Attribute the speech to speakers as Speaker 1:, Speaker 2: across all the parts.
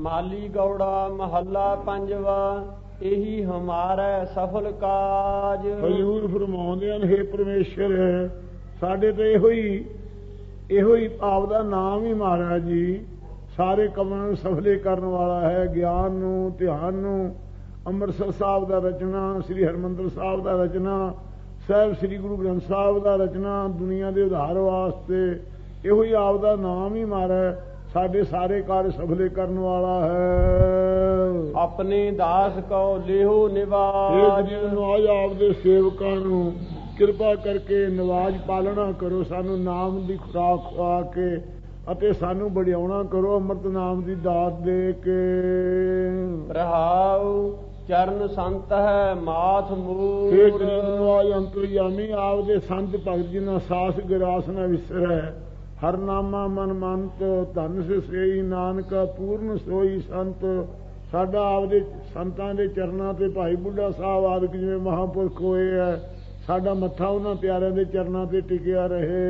Speaker 1: ਮਾਲੀ ਗੌੜਾ ਮਹੱਲਾ ਪੰਜਵਾ। ਇਹੀ ਹਮਾਰਾ ਸਫਲ ਕਾਜ।
Speaker 2: ਹਜ਼ੂਰ ਫਰਮਾਉਂਦੇ ਹਨ, ਹੇ ਪਰਮੇਸ਼ਰ, ਸਾਡੇ ਤੇ ਇਹੋ ਹੀ ਆਪ ਦਾ ਨਾਮ ਹੀ ਮਹਾਰਾਜ ਜੀ ਸਾਰੇ ਕੰਮਾਂ ਨੂੰ ਸਫਲੇ ਕਰਨ ਵਾਲਾ ਹੈ। ਗਿਆਨ ਨੂੰ, ਧਿਆਨ ਨੂੰ, ਅੰਮ੍ਰਿਤਸਰ ਸਾਹਿਬ ਦਾ ਰਚਨਾ, ਸ੍ਰੀ ਹਰਿਮੰਦਰ ਸਾਹਿਬ ਦਾ ਰਚਨਾ, ਸਾਹਿਬ ਸ੍ਰੀ ਗੁਰੂ ਗ੍ਰੰਥ ਸਾਹਿਬ ਦਾ ਰਚਨਾ, ਦੁਨੀਆ ਦੇ ਉਧਾਰ ਵਾਸਤੇ ਇਹੋ ਹੀ ਆਪ ਦਾ ਨਾਮ ਹੀ ਮਹਾਰਾਜ ਸਾਡੇ ਸਾਰੇ ਕਾਰਜ ਸਫਲੇ ਕਰਨ ਵਾਲਾ ਹੈ।
Speaker 1: ਆਪਣੇ ਦਾਸ ਕੋ ਲਿਹੋ ਨਿਵਾਜ।
Speaker 2: ਨਵਾਜ ਆਪਦੇ ਸੇਵਕਾਂ ਨੂੰ ਕਿਰਪਾ ਕਰਕੇ ਨਵਾਜ ਪਾਲਣਾ ਕਰੋ, ਸਾਨੂੰ ਨਾਮ ਦੀ ਖੁਰਾਕ ਖਵਾ ਕੇ ਅਤੇ ਸਾਨੂੰ ਬੜਿਆਉਣਾ ਕਰੋ ਅੰਮ੍ਰਿਤ ਨਾਮ ਦੀ ਦਾਤ ਦੇ ਕੇ।
Speaker 1: ਰਹਾਉ ਚਰਨ ਸੰਤ ਹੈ ਮਾਥ ਮੂਰ।
Speaker 2: ਹੇ ਗਰੀਬ ਨਵਾਜ ਅੰਤਰਯਾਮੀ, ਆਪਦੇ ਸੰਤ ਭਗਤ ਜਿਨ੍ਹਾਂ ਸਾਸ ਗਿਰਾਸ ਨਾ ਵਿਸਰੈ। ਹਰ ਨਾਮਾ ਮਨ ਮੰਤ ਧਨ ਸੇਈ ਨਾਨਕਾ ਪੂਰਨ ਸੋਈ ਸੰਤ। ਸਾਡਾ ਆਪਦੇ ਸੰਤਾਂ ਦੇ ਚਰਨਾਂ ਤੇ ਭਾਈ ਬੁੱਢਾ ਸਾਹਿਬ ਆਦਿਕ ਜਿਵੇਂ ਮਹਾਂਪੁਰਖ ਹੋਏ ਹੈ, ਸਾਡਾ ਮੱਥਾ ਉਹਨਾਂ ਪਿਆਰਿਆਂ ਦੇ ਚਰਨਾਂ ਤੇ ਟਿਕਿਆ ਰਹੇ।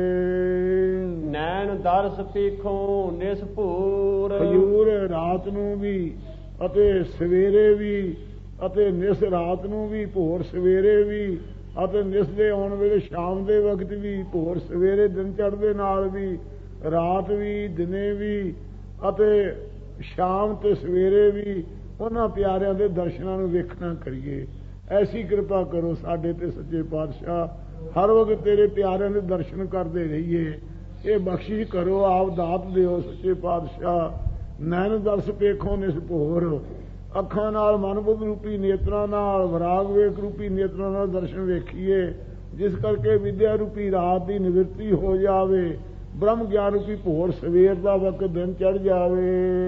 Speaker 1: ਨੈਣ ਦਰਸ ਪੀਖੋਂ ਨਿਸਭੂਰ।
Speaker 2: ਹਜ਼ੂਰ ਰਾਤ ਨੂੰ ਵੀ ਅਤੇ ਸਵੇਰੇ ਵੀ ਅਤੇ ਨਿਸ ਰਾਤ ਨੂੰ ਵੀ, ਭੋਰ ਸਵੇਰੇ ਵੀ ਅਤੇ ਨਿਸ ਦੇ ਆਉਣ ਵੇਲੇ ਸ਼ਾਮ ਦੇ ਵਕਤ ਵੀ, ਭੋਰ ਸਵੇਰੇ ਦਿਨ ਚੜ੍ਹਦੇ ਨਾਲ ਵੀ, ਰਾਤ ਵੀ, ਦਿਨੇ ਵੀ ਅਤੇ ਸ਼ਾਮ ਤੇ ਸਵੇਰੇ ਵੀ ਉਹਨਾਂ ਪਿਆਰਿਆਂ ਦੇ ਦਰਸ਼ਨਾਂ ਨੂੰ ਵੇਖਣਾ ਕਰੀਏ। ਐਸੀ ਕਿਰਪਾ ਕਰੋ ਸਾਡੇ ਤੇ ਸੱਚੇ ਪਾਤਸ਼ਾਹ, ਹਰ ਵਕਤ ਤੇਰੇ ਪਿਆਰਿਆਂ ਦੇ ਦਰਸ਼ਨ ਕਰਦੇ ਰਹੀਏ। ਇਹ ਬਖਸ਼ਿਸ਼ ਕਰੋ, ਆਪ ਦਾਤ ਦਿਓ ਸੱਚੇ ਪਾਤਸ਼ਾਹ। ਨੈਣ ਦਰਸ ਪੇਖੋਂ ਨਿਸਭੋਰ, ਅੱਖਾਂ ਨਾਲ ਮਨ ਬੁੱਧ ਰੂਪੀ ਨੇਤਰਾਂ ਨਾਲ, ਵਿਰਾਗ ਵੇਖ ਰੂਪੀ ਨੇਤਰਾਂ ਨਾਲ ਦਰਸ਼ਨ ਵੇਖੀਏ, ਜਿਸ ਕਰਕੇ ਵਿਦਿਆ ਰੂਪੀ ਰਾਤ ਦੀ ਨਿਵਰਤੀ ਹੋ ਜਾਵੇ, ਬ੍ਰਹਮ ਗਿਆਨ ਰੂਪੀ ਭੋਰ ਸਵੇਰ ਦਾ ਵਕਤ ਦਿਨ ਚੜ ਜਾਵੇ।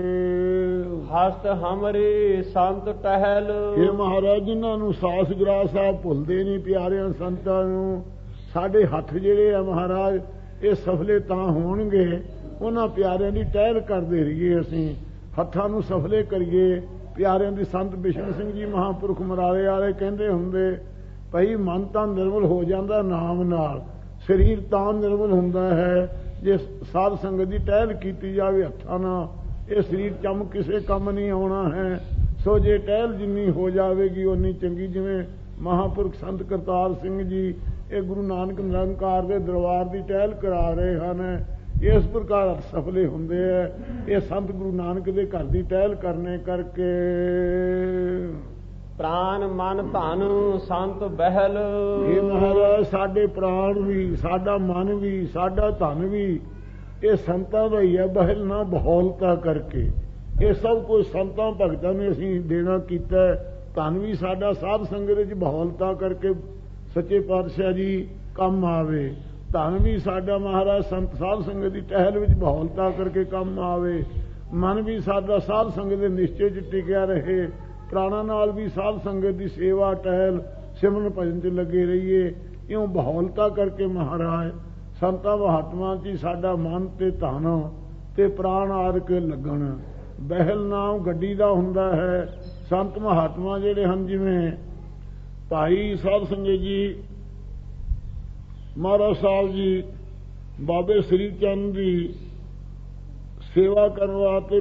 Speaker 1: ਹਸਤ ਹਮਰੇ ਸੰਤ ਟਹਿਲ।
Speaker 2: ਇਹ ਮਹਾਰਾਜ ਜਿਨ੍ਹਾਂ ਨੂੰ ਸਾਸ ਗਰਾਸ ਸਾਹਿਬ ਭੁੱਲਦੇ ਨਹੀਂ ਪਿਆਰਿਆਂ ਸੰਤਾਂ ਨੂੰ, ਸਾਡੇ ਹੱਥ ਜਿਹੜੇ ਆ ਮਹਾਰਾਜ ਇਹ ਸਫਲੇ ਤਾਂ ਹੋਣਗੇ ਉਹਨਾਂ ਪਿਆਰਿਆਂ ਦੀ ਟਹਿਲ ਕਰਦੇ ਰਹੀਏ। ਅਸੀਂ ਹੱਥਾਂ ਨੂੰ ਸਫਲੇ ਕਰੀਏ ਪਿਆਰਿਆਂ ਦੀ। ਸੰਤ ਬਿਸ਼ਨ ਸਿੰਘ ਜੀ ਮਹਾਂਪੁਰਖ ਮਰਾਲੇ ਵਾਲੇ ਕਹਿੰਦੇ ਹੁੰਦੇ, ਭਈ ਮਨ ਤਾਂ ਨਿਰਮਲ ਹੋ ਜਾਂਦਾ ਨਾਮ ਨਾਲ, ਸਰੀਰ ਤਾਂ ਨਿਰਮਲ ਹੁੰਦਾ ਹੈ ਜੇ ਸਾਧ ਸੰਗਤ ਦੀ ਟਹਿਲ ਕੀਤੀ ਜਾਵੇ ਹੱਥਾਂ ਨਾਲ। ਇਹ ਸਰੀਰ ਚੰਮ ਕਿਸੇ ਕੰਮ ਨਹੀਂ ਆਉਣਾ ਹੈ। ਸੋ ਜੇ ਟਹਿਲ ਜਿੰਨੀ ਹੋ ਜਾਵੇਗੀ ਓਨੀ ਚੰਗੀ। ਜਿਵੇਂ ਮਹਾਂਪੁਰਖ ਸੰਤ ਕਰਤਾਰ ਸਿੰਘ ਜੀ ਇਹ ਗੁਰੂ ਨਾਨਕ ਨਿਰੰਕਾਰ ਦੇ ਦਰਬਾਰ ਦੀ ਟਹਿਲ ਕਰਾ ਰਹੇ ਹਨ, ਇਸ ਪ੍ਰਕਾਰ ਸਫਲੇ ਹੁੰਦੇ ਹੈ। ਇਹ ਸੰਤ ਗੁਰੂ ਨਾਨਕ ਦੇ ਘਰ ਦੀ ਟਹਿਲ ਕਰਨੇ ਕਰਕੇ।
Speaker 1: ਪ੍ਰਾਨ ਮਨ ਧਨ ਸੰਤ ਬਹਿਲ।
Speaker 2: ਇਹ ਮਹਾਰਾਜ ਸਾਡੇ ਪ੍ਰਾਣ ਵੀ, ਸਾਡਾ ਮਨ ਵੀ, ਸਾਡਾ ਧਨ ਵੀ ਇਹ ਸੰਤਾਂ ਦਾ ਹੀ ਹੈ, ਬਹਿਲ ਨਾ ਬਹੌਲਤਾ ਕਰਕੇ। ਇਹ ਸਭ ਕੁਝ ਸੰਤਾਂ ਭਗਤਾਂ ਨੇ ਅਸੀਂ ਦੇਣਾ ਕੀਤਾ। ਧਨ ਵੀ ਸਾਡਾ ਸਾਧ ਸੰਗਤ ਵਿੱਚ ਬਹੌਲਤਾ ਕਰਕੇ ਸੱਚੇ ਪਾਤਸ਼ਾਹ ਜੀ ਕੰਮ ਆਵੇ। ਧਨ ਵੀ ਸਾਡਾ ਮਹਾਰਾਜ ਸੰਤ ਸਾਧ ਸੰਗਤ ਦੀ ਟਹਿਲ ਵਿੱਚ ਬਹੌਲਤਾ ਕਰਕੇ ਕੰਮ ਆਵੇ। ਮਨ ਵੀ ਸਾਡਾ ਸਾਧ ਸੰਗਤ ਦੇ ਨਿਸ਼ਚੇ 'ਚ ਟਿਕਿਆ ਰਹੇ। ਪ੍ਰਾਣਾਂ ਨਾਲ ਵੀ ਸਾਧ ਸੰਗਤ ਦੀ ਸੇਵਾ ਟਹਿਲ ਸਿਮਰਨ ਭਜਨ 'ਚ ਲੱਗੇ ਰਹੀਏ। ਇਉਂ ਬਹੌਲਤਾ ਕਰਕੇ ਮਹਾਰਾਜ ਸੰਤਾਂ ਮਹਾਤਮਾ ਜੀ ਸਾਡਾ ਮਨ ਤੇ ਧਨ ਤੇ ਪ੍ਰਾਣ ਆਦਿਕ ਲੱਗਣ। ਬਹਿਲ ਨਾਮ ਗੱਡੀ ਦਾ ਹੁੰਦਾ ਹੈ। ਸੰਤ ਮਹਾਤਮਾ ਜਿਹੜੇ ਹਨ, ਜਿਵੇਂ ਭਾਈ ਸਾਧ ਸੰਗਤ ਜੀ ਮਹਾਰਾਜ ਸਾਹਿਬ ਜੀ, ਬਾਬੇ ਸ੍ਰੀ ਚੰਦ ਦੀ ਸੇਵਾ ਕਰਨ ਵਾਸਤੇ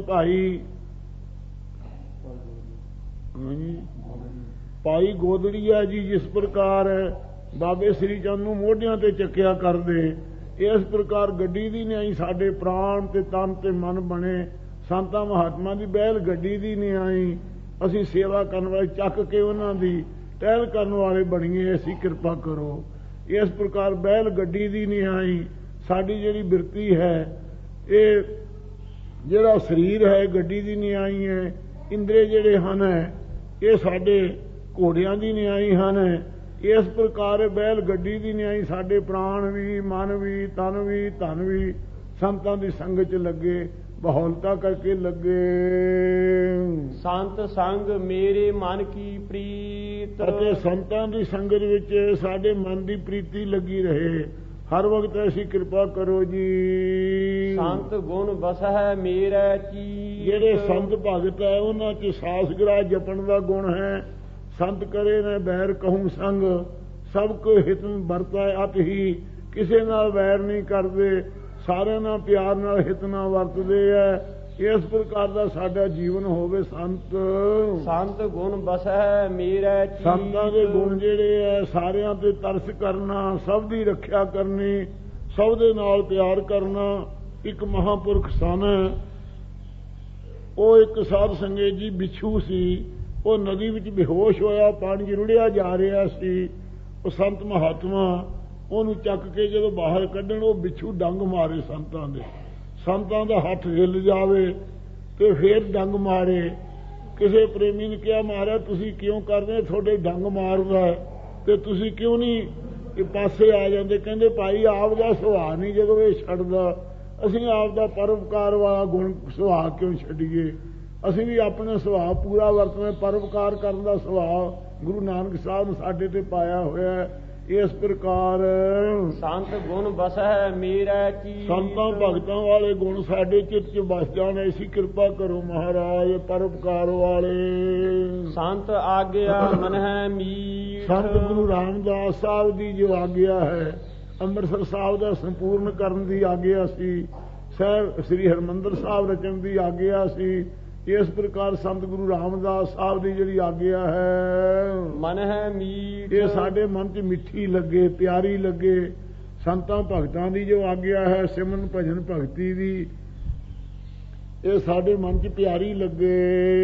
Speaker 2: ਭਾਈ ਗੋਦੜੀਆ ਜੀ ਜਿਸ ਪ੍ਰਕਾਰ ਬਾਬੇ ਸ੍ਰੀ ਚੰਦ ਨੂੰ ਮੋਢਿਆਂ ਤੇ ਚੱਕਿਆ ਕਰਦੇ, ਇਸ ਪ੍ਰਕਾਰ ਗੱਡੀ ਦੀ ਨਿਆਈ ਸਾਡੇ ਪ੍ਰਾਣ ਤੇ ਤਨ ਤੇ ਮਨ ਬਣੇ। ਸੰਤਾਂ ਮਹਾਤਮਾ ਦੀ ਬਹਿਲ ਗੱਡੀ ਦੀ ਨਿਆਈ ਅਸੀਂ ਸੇਵਾ ਕਰਨ ਵਾਲੇ ਚੱਕ ਕੇ ਉਹਨਾਂ ਦੀ ਟਹਿਲ ਕਰਨ ਵਾਲੇ ਬਣੀਏ। ਐਸੀ ਕਿਰਪਾ ਕਰੋ। ਇਸ ਪ੍ਰਕਾਰ ਬਹਿਲ ਗੱਡੀ ਦੀ ਨਿਆਈ ਸਾਡੀ ਜਿਹੜੀ ਬਿਰਤੀ ਹੈ, ਇਹ ਜਿਹੜਾ ਸਰੀਰ ਹੈ ਗੱਡੀ ਦੀ ਨਿਆਈ ਹੈ। ਇੰਦਰੇ ਜਿਹੜੇ ਹਨ ਇਹ ਸਾਡੇ ਘੋੜਿਆਂ ਦੀ ਨਿਆਈ ਹਨ। ਇਸ ਪ੍ਰਕਾਰ ਬਹਿਲ ਗੱਡੀ ਦੀ ਨਿਆਈ ਸਾਡੇ ਪ੍ਰਾਣ ਵੀ, ਮਨ ਵੀ, ਤਨ ਵੀ, ਧਨ ਵੀ ਸੰਤਾਂ ਦੀ ਸੰਗਤ 'ਚ ਲੱਗੇ, ਬਹੌਲਤਾ ਕਰਕੇ ਲੱਗੇ।
Speaker 1: ਸੰਤ ਸੰਗ ਮੇਰੇ ਮਨ ਕੀ ਪ੍ਰੀਤ।
Speaker 2: ਅਤੇ ਸੰਤਾਂ ਦੀ ਸੰਗਤ ਵਿੱਚ ਸਾਡੇ ਮਨ ਦੀ ਪ੍ਰੀਤੀ ਲੱਗੀ ਰਹੇ। ਹਰ ਵਕਤ ਐਸੀ ਕਿਰਪਾ ਕਰੋ ਜੀ।
Speaker 1: ਸੰਤ ਗੁਣ ਵਸਹਿ ਮੇਰੇ ਚੀਤ।
Speaker 2: ਜਿਹੜੇ ਸੰਤ ਭਗਤ ਹੈ ਉਹਨਾਂ 'ਚ ਸਾਸ ਗਰਾ ਜਪਣ ਦਾ ਗੁਣ ਹੈ। ਸੰਤ ਕਰੇ ਨਾ ਬੈਰ ਕਹੂੰ ਸੰਗ, ਸਭ ਕੋ ਹਿਤ ਵਰਤੈ ਅਤ ਹੀ। ਕਿਸੇ ਨਾਲ ਵੈਰ ਨਹੀਂ ਕਰਦੇ, ਸਾਰਿਆਂ ਨਾਲ ਪਿਆਰ ਨਾਲ ਹਿਤ ਨਾਲ ਵਰਤਦੇ ਹੈ। ਇਸ ਪ੍ਰਕਾਰ ਦਾ ਸਾਡਾ ਜੀਵਨ ਹੋਵੇ। ਸੰਤ
Speaker 1: ਸੰਤ ਗੁਣ ਬਸੈ ਮੇਰੇ ਚੀਤ।
Speaker 2: ਸੰਤਾਂ ਦੇ ਗੁਣ ਜਿਹੜੇ ਹੈ ਸਾਰਿਆਂ ਤੇ ਤਰਸ ਕਰਨਾ, ਸਭ ਦੀ ਰੱਖਿਆ ਕਰਨੀ, ਸਭ ਦੇ ਨਾਲ ਪਿਆਰ ਕਰਨਾ। ਇੱਕ ਮਹਾਂਪੁਰਖ ਸਨ, ਉਹ ਇੱਕ ਸਾਧ ਸੰਗਤ ਜੀ ਬਿੱਛੂ ਸੀ। ਉਹ ਨਦੀ ਵਿੱਚ ਬੇਹੋਸ਼ ਹੋਇਆ, ਪਾਣੀ 'ਚ ਰੁੜਿਆ ਜਾ ਰਿਹਾ ਸੀ। ਉਹ ਸੰਤ ਮਹਾਤਮਾ ਉਹਨੂੰ ਚੱਕ ਕੇ ਜਦੋਂ ਬਾਹਰ ਕੱਢਣ, ਉਹ ਬਿੱਛੂ ਡੰਗ ਮਾਰੇ ਸੰਤਾਂ ਦੇ। ਸੰਤਾਂ ਦਾ ਹੱਥ ਹਿੱਲ ਜਾਵੇ ਤੇ ਫੇਰ ਡੰਗ ਮਾਰੇ। ਕਿਸੇ ਪ੍ਰੇਮੀ ਨੇ ਕਿਹਾ, ਮਹਾਰਾਜ ਤੁਸੀਂ ਕਿਉਂ ਕਰਦੇ, ਤੁਹਾਡੇ ਡੰਗ ਮਾਰਦਾ ਤੇ ਤੁਸੀਂ ਕਿਉਂ ਨਹੀਂ ਇਹ ਪਾਸੇ ਆ ਜਾਂਦੇ? ਕਹਿੰਦੇ ਭਾਈ ਆਪ ਦਾ ਸੁਭਾਅ ਨਹੀਂ ਜਦੋਂ ਇਹ ਛੱਡਦਾ, ਅਸੀਂ ਆਪ ਦਾ ਪਰਉਪਕਾਰ ਵਾਲਾ ਗੁਣ ਸੁਭਾਅ ਕਿਉਂ ਛੱਡੀਏ? ਅਸੀਂ ਵੀ ਆਪਣਾ ਸੁਭਾਅ ਪੂਰਾ ਵਰਤਣਾ, ਪਰਉਪਕਾਰ ਕਰਨ ਦਾ ਸੁਭਾਅ ਗੁਰੂ ਨਾਨਕ ਸਾਹਿਬ ਨੇ ਸਾਡੇ ਤੇ ਪਾਇਆ ਹੋਇਆ। ਇਸ ਪ੍ਰਕਾਰ
Speaker 1: ਸੰਤ ਗੁਣ ਬਸੈ ਮੇਰੇ ਚੀਤ।
Speaker 2: ਸੰਤਾਂ ਭਗਤਾਂ ਵਾਲੇ ਗੁਣ ਸਾਡੇ ਚਿੱਤ 'ਚ ਵਸ ਜਾਣ, ਐਸੀ ਕਿਰਪਾ ਕਰੋ ਮਹਾਰਾਜ। ਪਰਉਪਕਾਰ ਵਾਲੇ
Speaker 1: ਸੰਤ ਆਗਿਆ ਮਨਹਿ ਮੀਠ।
Speaker 2: ਸੰਤ ਗੁਰੂ ਰਾਮਦਾਸ ਸਾਹਿਬ ਦੀ ਜੋ ਆਗਿਆ ਹੈ, ਅੰਮ੍ਰਿਤਸਰ ਸਾਹਿਬ ਦਾ ਸੰਪੂਰਨ ਕਰਨ ਦੀ ਆਗਿਆ ਸੀ, ਸਾਹਿਬ ਸ੍ਰੀ ਹਰਿਮੰਦਰ ਸਾਹਿਬ ਰਚਣ ਦੀ ਆਗਿਆ ਸੀ। ਇਸ ਪ੍ਰਕਾਰ ਸੰਤ ਗੁਰੂ ਰਾਮਦਾਸ ਸਾਹਿਬ ਦੀ ਜਿਹੜੀ ਆਗਿਆ ਹੈ
Speaker 1: ਮਨ ਹੈ ਮੀਠ,
Speaker 2: ਇਹ ਸਾਡੇ ਮਨ 'ਚ ਮਿੱਠੀ ਲੱਗੇ, ਪਿਆਰੀ ਲੱਗੇ। ਸੰਤਾਂ ਭਗਤਾਂ ਦੀ ਜੋ ਆਗਿਆ ਹੈ ਸਿਮਰਨ ਭਜਨ ਭਗਤੀ ਦੀ, ਇਹ ਸਾਡੇ ਮਨ 'ਚ ਪਿਆਰੀ ਲੱਗੇ।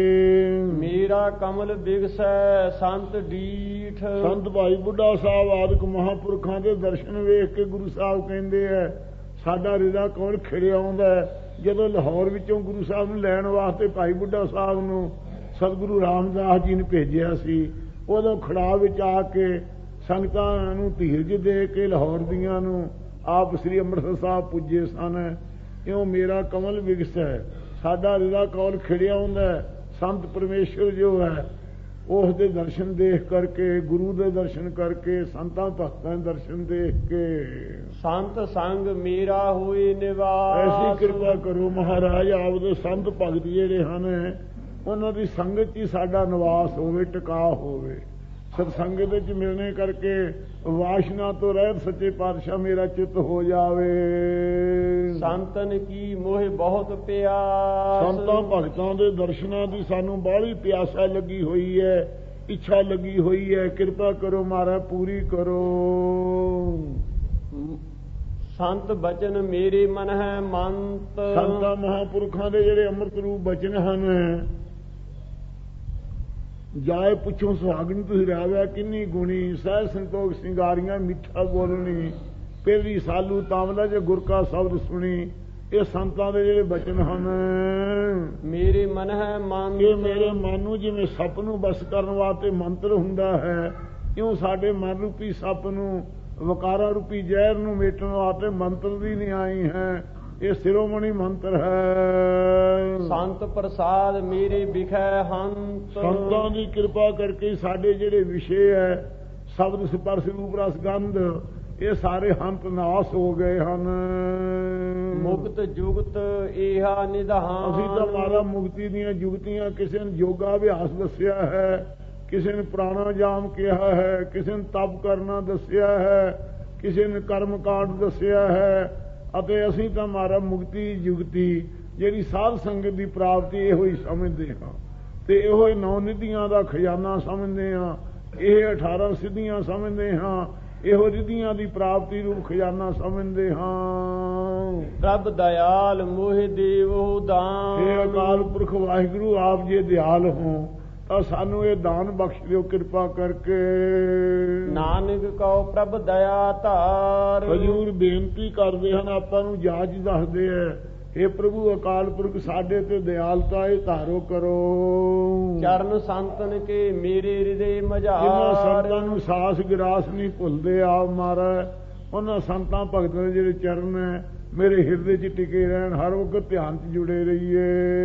Speaker 1: ਮੇਰਾ ਕਮਲ ਬਿਗਸੈ ਸੰਤ ਡੀਠ।
Speaker 2: ਸੰਤ ਭਾਈ ਬੁੱਢਾ ਸਾਹਿਬ ਆਦਿਕ ਮਹਾਂਪੁਰਖਾਂ ਦੇ ਦਰਸ਼ਨ ਵੇਖ ਕੇ ਗੁਰੂ ਸਾਹਿਬ ਕਹਿੰਦੇ ਐ ਸਾਡਾ ਹਿਰਦਾ ਕਮਲ ਖਿੜਿਆ ਆਉਂਦਾ। ਜਦੋਂ ਲਾਹੌਰ ਵਿੱਚੋਂ ਗੁਰੂ ਸਾਹਿਬ ਨੂੰ ਲੈਣ ਵਾਸਤੇ ਭਾਈ ਬੁੱਢਾ ਸਾਹਿਬ ਨੂੰ ਸਤਿਗੁਰੂ ਰਾਮਦਾਸ ਜੀ ਨੇ ਭੇਜਿਆ ਸੀ, ਉਦੋਂ ਖੜਾਅ ਵਿੱਚ ਆ ਕੇ ਸੰਗਤਾਂ ਨੂੰ ਧੀਰਜ ਦੇ ਕੇ ਲਾਹੌਰ ਦੀਆਂ ਨੂੰ ਆਪ ਸ੍ਰੀ ਅੰਮ੍ਰਿਤਸਰ ਸਾਹਿਬ ਪੁੱਜੇ ਸਨ। ਇਉਂ ਮੇਰਾ ਕਮਲ ਵਿਗਸੈ, ਸਾਡਾ ਹਿਰਦਾ ਕਮਲ ਖਿੜਿਆ ਆਉਂਦਾ। ਸੰਤ ਪਰਮੇਸ਼ਰ ਜੋ ਹੈ ਉਸ ਦੇ ਦਰਸ਼ਨ ਦੇਖ ਕਰਕੇ, ਗੁਰੂ ਦੇ ਦਰਸ਼ਨ ਕਰਕੇ, ਸੰਤਾਂ ਭਗਤਾਂ ਦੇ ਦਰਸ਼ਨ ਦੇਖ ਕੇ
Speaker 1: ਸੰਤ ਸੰਗ ਮੇਰਾ ਹੋਏ ਨਿਵਾਸ।
Speaker 2: ਐਸੀ ਕਿਰਪਾ ਕਰੋ ਮਹਾਰਾਜ, ਆਪਦੇ ਸੰਤ ਭਗਤ ਜਿਹੜੇ ਹਨ ਉਹਨਾਂ ਦੀ ਸੰਗਤ 'ਚ ਹੀ ਸਾਡਾ ਨਿਵਾਸ ਹੋਵੇ, ਟਿਕਾ ਹੋਵੇ। ਸਤਸੰਗ ਵਿੱਚ ਮਿਲਣੇ ਕਰਕੇ ਵਾਸ਼ਨਾ ਤੋਂ ਰਹਿਤ ਸੱਚੇ ਪਾਤਸ਼ਾਹ ਮੇਰਾ ਚਿੱਤ ਹੋ ਜਾਵੇ।
Speaker 1: ਸੰਤਨ ਕੀ ਮੋਹ ਬਹੁਤ ਪਿਆਸ।
Speaker 2: ਸੰਤਾਂ ਭਗਤਾਂ ਦੇ ਦਰਸ਼ਨਾਂ ਦੀ ਸਾਨੂੰ ਬਾਹਲੀ ਪਿਆਸਾ ਲੱਗੀ ਹੋਈ ਹੈ, ਇੱਛਾ ਲੱਗੀ ਹੋਈ ਹੈ। ਕਿਰਪਾ ਕਰੋ ਮਹਾਰਾਜ, ਪੂਰੀ ਕਰੋ।
Speaker 1: ਸੰਤ ਬਚਨ ਮੇਰੇ ਮਨ ਹੈ ਮੰਤ।
Speaker 2: ਸੰਤਾਂ ਮਹਾਂਪੁਰਖਾਂ ਦੇ ਜਿਹੜੇ ਅੰਮ੍ਰਿਤ ਰੂਪ ਬਚਨ ਹਨ, ਜਾਏ ਪੁੱਛੋ ਸੁਹਾਗਣ ਤੁਸੀਂ ਰਾਵਿਆ ਕਿੰਨੀ ਗੁਣੀ, ਸਹਿ ਸੰਤੋਖ ਸਿੰਗਾਰੀਆਂ ਮਿੱਠਾ ਬੋਲਣੀ, ਪਹਿਲੀ ਸਾਲੂ ਤਾਮਲਾ ਜੇ ਗੁਰ ਕਾ ਸ਼ਬਦ ਸੁਣੀ। ਇਹ ਸੰਤਾਂ ਦੇ ਜਿਹੜੇ ਬਚਨ ਹਨ
Speaker 1: ਮੇਰੇ ਮਨ ਹੈ ਮੰਤ।
Speaker 2: ਇਹ ਮੇਰੇ ਮਨ ਨੂੰ ਜਿਵੇਂ ਸੱਪ ਨੂੰ ਬਸ ਕਰਨ ਵਾਸਤੇ ਮੰਤਰ ਹੁੰਦਾ ਹੈ, ਇਉਂ ਸਾਡੇ ਮਨ ਰੂਪੀ ਸੱਪ ਨੂੰ, ਵਕਾਰਾਂ ਰੂਪੀ ਜ਼ਹਿਰ ਨੂੰ ਮੇਟਣ ਵਾਸਤੇ ਮੰਤਰ ਦੀ ਨਿਆਈ ਹੈ। ਇਹ ਸਿਰੋਮਣੀ ਮੰਤਰ ਹੈ।
Speaker 1: ਸੰਤ ਪ੍ਰਸਾਦ ਮੇਰੇ ਵਿਖੈ ਹੰਤ।
Speaker 2: ਸੰਤਾਂ ਦੀ ਕਿਰਪਾ ਕਰਕੇ ਸਾਡੇ ਜਿਹੜੇ ਵਿਸ਼ੇ ਹੈ ਸ਼ਬਦ ਸਪਰਸ਼ ਰੂਪ ਰਸ ਗੰਧ, ਇਹ ਸਾਰੇ ਹੰਤ ਨਾਸ ਹੋ ਗਏ ਹਨ।
Speaker 1: ਮੁਕਤ ਜੁਗਤ ਇਹਾ ਨਿਧਾਨ।
Speaker 2: ਅਸੀਂ ਤਾਂ ਮਾਰਾ ਮੁਕਤੀ ਦੀਆਂ ਜੁਗਤੀਆਂ, ਕਿਸੇ ਨੇ ਯੋਗਾ ਅਭਿਆਸ ਦੱਸਿਆ ਹੈ, ਕਿਸੇ ਨੇ ਪ੍ਰਾਣਾਯਾਮ ਕਿਹਾ ਹੈ, ਕਿਸੇ ਨੇ ਤਪ ਕਰਨਾ ਦੱਸਿਆ ਹੈ, ਕਿਸੇ ਨੇ ਕਰਮ ਕਾਂਡ ਦੱਸਿਆ ਹੈ। ਅਤੇ ਅਸੀਂ ਤਾਂ ਮਾਰਾ ਮੁਕਤੀ ਜੁਗਤੀ ਜਿਹੜੀ ਸਾਧ ਸੰਗਤ ਦੀ ਪ੍ਰਾਪਤੀ ਇਹੋ ਹੀ ਸਮਝਦੇ ਹਾਂ, ਤੇ ਇਹੋ ਹੀ 9 ਨਿਧੀਆਂ ਦਾ ਖਜ਼ਾਨਾ ਸਮਝਦੇ ਹਾਂ, ਇਹ 18 ਸਿੱਧੀਆਂ ਸਮਝਦੇ ਹਾਂ, ਇਹੋ ਰਿਧੀਆਂ ਦੀ ਪ੍ਰਾਪਤੀ ਰੂਪ ਖਜ਼ਾਨਾ ਸਮਝਦੇ ਹਾਂ।
Speaker 1: ਪ੍ਰਭ ਦਇਆਲ ਮੋਹਿ ਦੇਵੋ ਦਾਨ।
Speaker 2: ਇਹ ਅਕਾਲ ਪੁਰਖ ਵਾਹਿਗੁਰੂ ਆਪ ਜੇ ਦਿਆਲ ਹੋ ਤਾਂ ਸਾਨੂੰ ਇਹ ਦਾਨ ਬਖਸ਼ ਦਿਓ ਕਿਰਪਾ ਕਰਕੇ।
Speaker 1: ਨਾਨਕ ਕਉ ਪ੍ਰਭ ਦਇਆ ਧਾਰ।
Speaker 2: ਹਜ਼ੂਰ ਬੇਨਤੀ ਕਰਦੇ ਹਨ, ਆਪਾਂ ਨੂੰ ਜਾਚ ਦੱਸਦੇ ਐ, ਇਹ ਪ੍ਰਭੂ ਅਕਾਲ ਪੁਰਖ ਸਾਡੇ ਤੇ ਦਿਆਲਤਾ ਇਹ ਧਾਰੋ ਕਰੋ।
Speaker 1: ਚਰਨ ਸੰਤਨ ਕੇ ਮੇਰੇ ਹਿਰਦੇ ਮਝਾਰ।
Speaker 2: ਜਿਨ੍ਹਾਂ ਸੰਤਾਂ ਨੂੰ ਸਾਸ ਗਿਰਾਸ ਨਹੀਂ ਭੁੱਲਦੇ ਆਪ ਮਹਾਰਾਜ, ਉਹਨਾਂ ਸੰਤਾਂ ਭਗਤਾਂ ਦੇ ਜਿਹੜੇ ਚਰਨ ਹੈ ਮੇਰੇ ਹਿਰਦੇ 'ਚ ਟਿਕੇ ਰਹਿਣ, ਹਰ ਵਕਤ ਧਿਆਨ 'ਚ ਜੁੜੇ ਰਹੀਏ।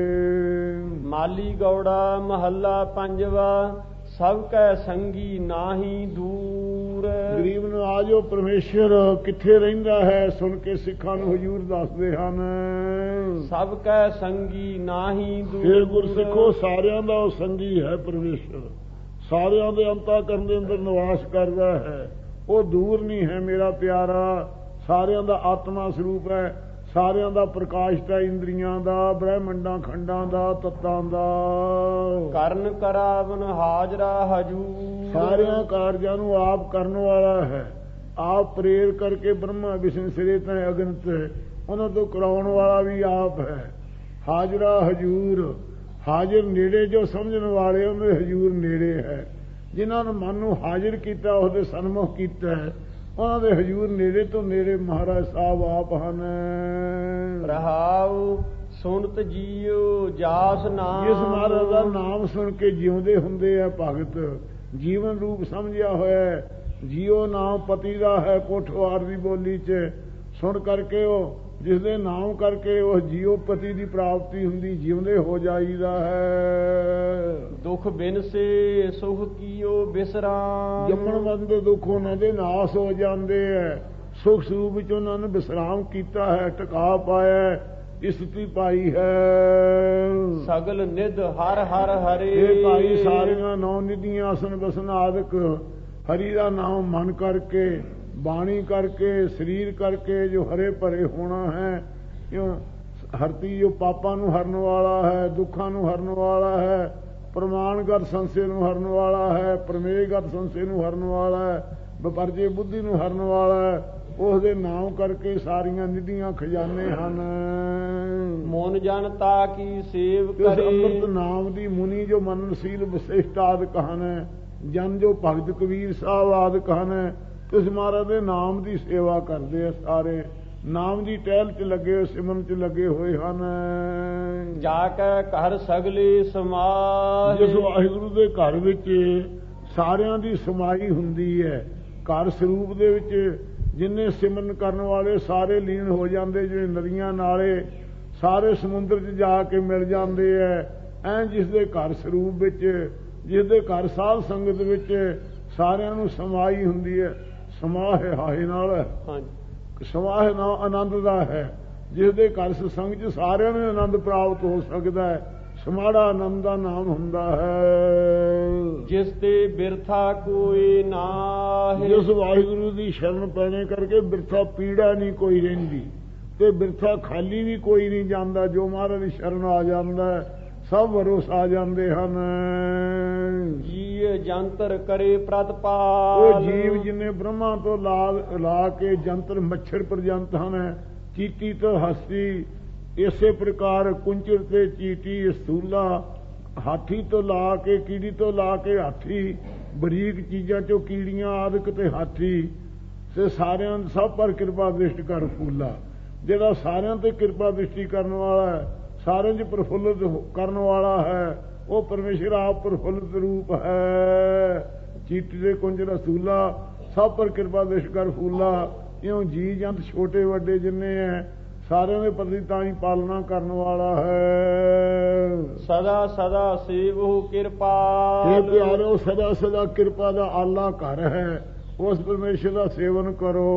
Speaker 1: ਮਾਲੀ ਗੌੜਾ ਮਹੱਲਾ ਪੰਜਵਾ। ਸਭ ਕੈ ਸੰਗੀ ਨਾਹੀ ਦੂਰ।
Speaker 2: ਗਰੀਬ ਨੂੰ ਆਜੋ ਪਰਮੇਸ਼ਰ ਕਿੱਥੇ ਰਹਿੰਦਾ ਹੈ ਸੁਣ ਕੇ ਸਿੱਖਾਂ ਨੂੰ ਹਜ਼ੂਰ ਦੱਸਦੇ ਹਨ।
Speaker 1: ਸਭ ਕੈ ਸੰਗੀ ਨਾਹੀ ਦੂਰ।
Speaker 2: ਇਹ ਗੁਰਸਿੱਖੋ ਸਾਰਿਆਂ ਦਾ ਉਹ ਸੰਗੀ ਹੈ ਪਰਮੇਸ਼ਰ, ਸਾਰਿਆਂ ਦੇ ਅੰਤःਕਰਨ ਦੇ ਅੰਦਰ ਨਿਵਾਸ ਕਰਦਾ ਹੈ। ਉਹ ਦੂਰ ਨਹੀਂ ਹੈ ਮੇਰਾ ਪਿਆਰਾ, ਸਾਰਿਆਂ ਦਾ ਆਤਮਾ ਸਰੂਪ ਹੈ, ਸਾਰਿਆਂ ਦਾ ਪ੍ਰਕਾਸ਼ ਦਾ, ਇੰਦਰੀਆਂ ਦਾ, ਬ੍ਰਹਿਮੰਡਾਂ ਖੰਡਾਂ ਦਾ, ਤੱਤਾਂ ਦਾ।
Speaker 1: ਕਰਨ ਕਰਾਵਨ ਹਾਜ਼ਰਾ ਹਜੂਰ।
Speaker 2: ਸਾਰਿਆਂ ਕਾਰਜਾਂ ਨੂੰ ਆਪ ਕਰਨ ਵਾਲਾ ਹੈ। ਆਪ ਪ੍ਰੇਰ ਕਰਕੇ ਬ੍ਰਹਮਾ ਵਿਸ਼ਨ ਸਿਰੇ ਤੈ ਅਗਨਤ ਉਹਨਾਂ ਤੋਂ ਕਰਾਉਣ ਵਾਲਾ ਵੀ ਆਪ ਹੈ। ਹਾਜ਼ਰਾ ਹਜੂਰ, ਹਾਜ਼ਰ ਨੇੜੇ ਜੋ ਸਮਝਣ ਵਾਲੇ ਉਹਦੇ ਹਜੂਰ ਨੇੜੇ ਹੈ। ਜਿਨ੍ਹਾਂ ਨੇ ਮਨ ਨੂੰ ਹਾਜ਼ਰ ਕੀਤਾ, ਉਹਦੇ ਸਨਮੁਖ ਕੀਤਾ ਹੈ, ਉਹਨਾਂ ਦੇ ਹਜੂਰ ਨੇੜੇ ਤੋਂ ਨੇੜੇ ਮਹਾਰਾਜ ਸਾਹਿਬ ਆਪ ਹਨ।
Speaker 1: ਰਹਾਉ ਸੁਨਤ ਜੀਉ ਜਾਸ ਨਾਮ।
Speaker 2: ਜਿਸ ਮਹਾਰਾਜ ਦਾ ਨਾਮ ਸੁਣ ਕੇ ਜਿਉਂਦੇ ਹੁੰਦੇ ਆ ਭਗਤ, ਜੀਵਨ ਰੂਪ ਸਮਝਿਆ ਹੋਇਆ। ਜੀਉ ਨਾਮ ਪਤੀ ਦਾ ਹੈ, ਕੋਠਵਾਰ ਦੀ ਬੋਲੀ 'ਚ ਸੁਣ ਕਰਕੇ ਉਹ ਜਿਸ ਦੇ ਨਾਮ ਕਰਕੇ ਉਹ ਜੀਉ ਪਤੀ ਦੀ ਪ੍ਰਾਪਤੀ ਹੁੰਦੀ, ਜਿਉਂਦੇ ਹੋ ਜਾਈਦਾ ਹੈ।
Speaker 1: ਦੁਖ ਬਿਨ ਸੇ ਸੁਖ ਕੀਓ ਬਿਸਰਾਮ।
Speaker 2: ਜੰਮਣ ਮਰਨ ਦੇ ਦੁੱਖ ਉਹਨਾਂ ਦੇ ਨਾਸ ਹੋ ਜਾਂਦੇ ਹੈ। ਸੁਖ ਸਰੂਪ ਵਿੱਚ ਉਹਨਾਂ ਨੇ ਵਿਸਰਾਮ ਕੀਤਾ ਹੈ, ਟਿਕਾ ਪਾਇਆ, ਇਸਤੀ ਪਾਈ ਹੈ।
Speaker 1: ਸਗਲ ਨਿਧ ਹਰ ਹਰ ਹਰੇ।
Speaker 2: ਇਹ ਭਾਈ ਸਾਰੀਆਂ ਨੌ ਨਿਧੀਆਂ ਆਸਨ ਬਸਨ ਆਦਿਕ ਹਰੀ ਦਾ ਨਾਮ ਮਨ ਕਰਕੇ, ਬਾਣੀ ਕਰਕੇ, ਸਰੀਰ ਕਰਕੇ ਜੋ ਹਰੇ ਭਰੇ ਹੋਣਾ ਹੈ। ਕਿਉਂ ਹਰਤੀ ਜੋ ਪਾਪਾਂ ਨੂੰ ਹਰਨ ਵਾਲਾ ਹੈ, ਦੁੱਖਾਂ ਨੂੰ ਹਰਨ ਵਾਲਾ ਹੈ, ਪ੍ਰਮਾਣਗਤ ਸੰਸੇ ਨੂੰ ਹਰਨ ਵਾਲਾ ਹੈ, ਪ੍ਰਮੇਯਗਤ ਸੰਸੇ ਨੂੰ ਹਰਨ ਵਾਲਾ ਹੈ, ਵਿਪਰਜੇ ਬੁੱਧੀ ਨੂੰ ਹਰਨ ਵਾਲਾ ਹੈ। ਉਸ ਦੇ ਨਾਮ ਕਰਕੇ ਸਾਰੀਆਂ ਨਿਧੀਆਂ ਖਜ਼ਾਨੇ ਹਨ।
Speaker 1: ਮੋਨ ਜਨਤਾ ਕੀ ਸੇਵ
Speaker 2: ਇਸ
Speaker 1: ਕਰੇ।
Speaker 2: ਅੰਮ੍ਰਿਤ ਨਾਮ ਦੀ ਮੁਨੀ ਜੋ ਮਨਨਸ਼ੀਲ ਵਿਸ਼ਿਸ਼ਟ ਆਦਿਕ ਹਨ, ਜਨ ਜੋ ਭਗਤ ਕਬੀਰ ਸਾਹਿਬ ਆਦਿਕ ਹਨ, ਇਸ ਮਹਾਰਾਜ ਦੇ ਨਾਮ ਦੀ ਸੇਵਾ ਕਰਦੇ ਆ। ਸਾਰੇ ਨਾਮ ਦੀ ਟਹਿਲ 'ਚ ਲੱਗੇ ਹੋਏ, ਸਿਮਰਨ 'ਚ ਲੱਗੇ ਹੋਏ ਹਨ।
Speaker 1: ਜਾ ਕੇ ਘਰ ਸਗਲੇ ਸਮਾਏ।
Speaker 2: ਜਿਸ ਵਾਹਿਗੁਰੂ ਦੇ ਘਰ ਵਿੱਚ ਸਾਰਿਆਂ ਦੀ ਸਮਾਈ ਹੁੰਦੀ ਹੈ। ਘਰ ਸਰੂਪ ਦੇ ਵਿੱਚ ਜਿੰਨੇ ਸਿਮਰਨ ਕਰਨ ਵਾਲੇ ਸਾਰੇ ਲੀਨ ਹੋ ਜਾਂਦੇ, ਜਿਵੇਂ ਨਦੀਆਂ ਨਾਲੇ ਸਾਰੇ ਸਮੁੰਦਰ 'ਚ ਜਾ ਕੇ ਮਿਲ ਜਾਂਦੇ ਐ। ਐਂ ਜਿਸ ਦੇ ਘਰ ਸਰੂਪ ਵਿੱਚ, ਜਿਸ ਦੇ ਘਰ ਸਾਧ ਸੰਗਤ ਵਿੱਚ ਸਾਰਿਆਂ ਨੂੰ ਸਮਾਈ ਹੁੰਦੀ ਹੈ। ਸਮਾਹ ਹਾਏ ਨਾਲ ਹੈ, ਸਮਾਹ ਨਾਲ ਆਨੰਦ ਦਾ ਹੈ। ਜਿਸ ਦੇ ਘਰ ਸਤਸੰਗ 'ਚ ਸਾਰਿਆਂ ਨੂੰ ਆਨੰਦ ਪ੍ਰਾਪਤ ਹੋ ਸਕਦਾ ਹੈ, ਸਮਾੜਾ ਆਨੰਦ ਦਾ ਨਾਮ ਹੁੰਦਾ ਹੈ।
Speaker 1: ਜਿਸ ਤੇ ਬਿਰਥਾ ਕੋਈ ਨਾਹੀ।
Speaker 2: ਜਿਸ ਵਾਹਿਗੁਰੂ ਦੀ ਸ਼ਰਨ ਪੈਣੇ ਕਰਕੇ ਬਿਰਥਾ ਪੀੜਾ ਨਹੀਂ ਕੋਈ ਰਹਿੰਦੀ, ਤੇ ਬਿਰਥਾ ਖਾਲੀ ਵੀ ਕੋਈ ਨਹੀਂ ਜਾਂਦਾ। ਜੋ ਮਹਾਰਾਜ ਦੀ ਸ਼ਰਨ ਆ ਜਾਂਦਾ ਸਭ ਵਰੋਸ ਆ ਜਾਂਦੇ ਹਨ।
Speaker 1: ਜੀ ਜੰਤਰ ਕਰੇ ਪ੍ਰਤਪਾਲ।
Speaker 2: ਉਹ ਜੀਵ ਜਿਨੇ ਬ੍ਰਹਮਾ ਤੋਂ ਲਾ ਕੇ ਜੰਤਰ ਮੱਛਰ ਪਰਜੰਤ ਹਨ, ਚੀਟੀ ਤੋਂ ਹਸਤੀ, ਇਸੇ ਪ੍ਰਕਾਰ ਕੁੰਚਰ ਤੇ ਚੀਟੀ, ਸਥੂਲਾ, ਹਾਥੀ ਤੋਂ ਲਾ ਕੇ, ਕੀੜੀ ਤੋਂ ਲਾ ਕੇ ਹਾਥੀ, ਬਰੀਕ ਚੀਜ਼ਾਂ ਚੋਂ ਕੀੜੀਆਂ ਆਦਿਕ ਤੇ ਹਾਥੀ, ਤੇ ਸਾਰਿਆਂ ਸਭ ਪਰ ਕਿਰਪਾ ਦ੍ਰਿਸ਼ਟ ਕਰ ਫੂਲਾ। ਜਿਹੜਾ ਸਾਰਿਆਂ ਤੇ ਕਿਰਪਾ ਦ੍ਰਿਸ਼ਟੀ ਕਰਨ ਵਾਲਾ ਹੈ, ਸਾਰਿਆਂ 'ਚ ਪ੍ਰਫੁੱਲਤ ਕਰਨ ਵਾਲਾ ਹੈ, ਉਹ ਪਰਮੇਸ਼ਰ ਆਪ ਪ੍ਰਫੁੱਲਤ ਰੂਪ ਹੈ। ਚੀਟੀ ਦੇ ਕੁੰਜਰ ਸਥੂਲਾ, ਸਭ ਪਰ ਕਿਰਪਾ ਦ੍ਰਿਸ਼ਟ ਕਰ ਫੂਲਾ। ਇਉਂ ਜੀ ਜੰਤ ਛੋਟੇ ਵੱਡੇ ਜਿੰਨੇ ਹੈ ਸਾਰਿਆਂ ਦੇ ਪ੍ਰਤੀ ਤਾਂ ਹੀ ਪਾਲਣਾ ਕਰਨ ਵਾਲਾ ਹੈ।
Speaker 1: ਸਦਾ ਸਦਾ ਸੇਵਹੁ ਕਿਰਪਾਲ।
Speaker 2: ਇਹ ਪਿਆਰੋ ਸਦਾ ਸਦਾ ਕਿਰਪਾ ਦਾ ਆਲਾ ਘਰ ਹੈ, ਉਸ ਪਰਮੇਸ਼ਰ ਦਾ ਸੇਵਨ ਕਰੋ।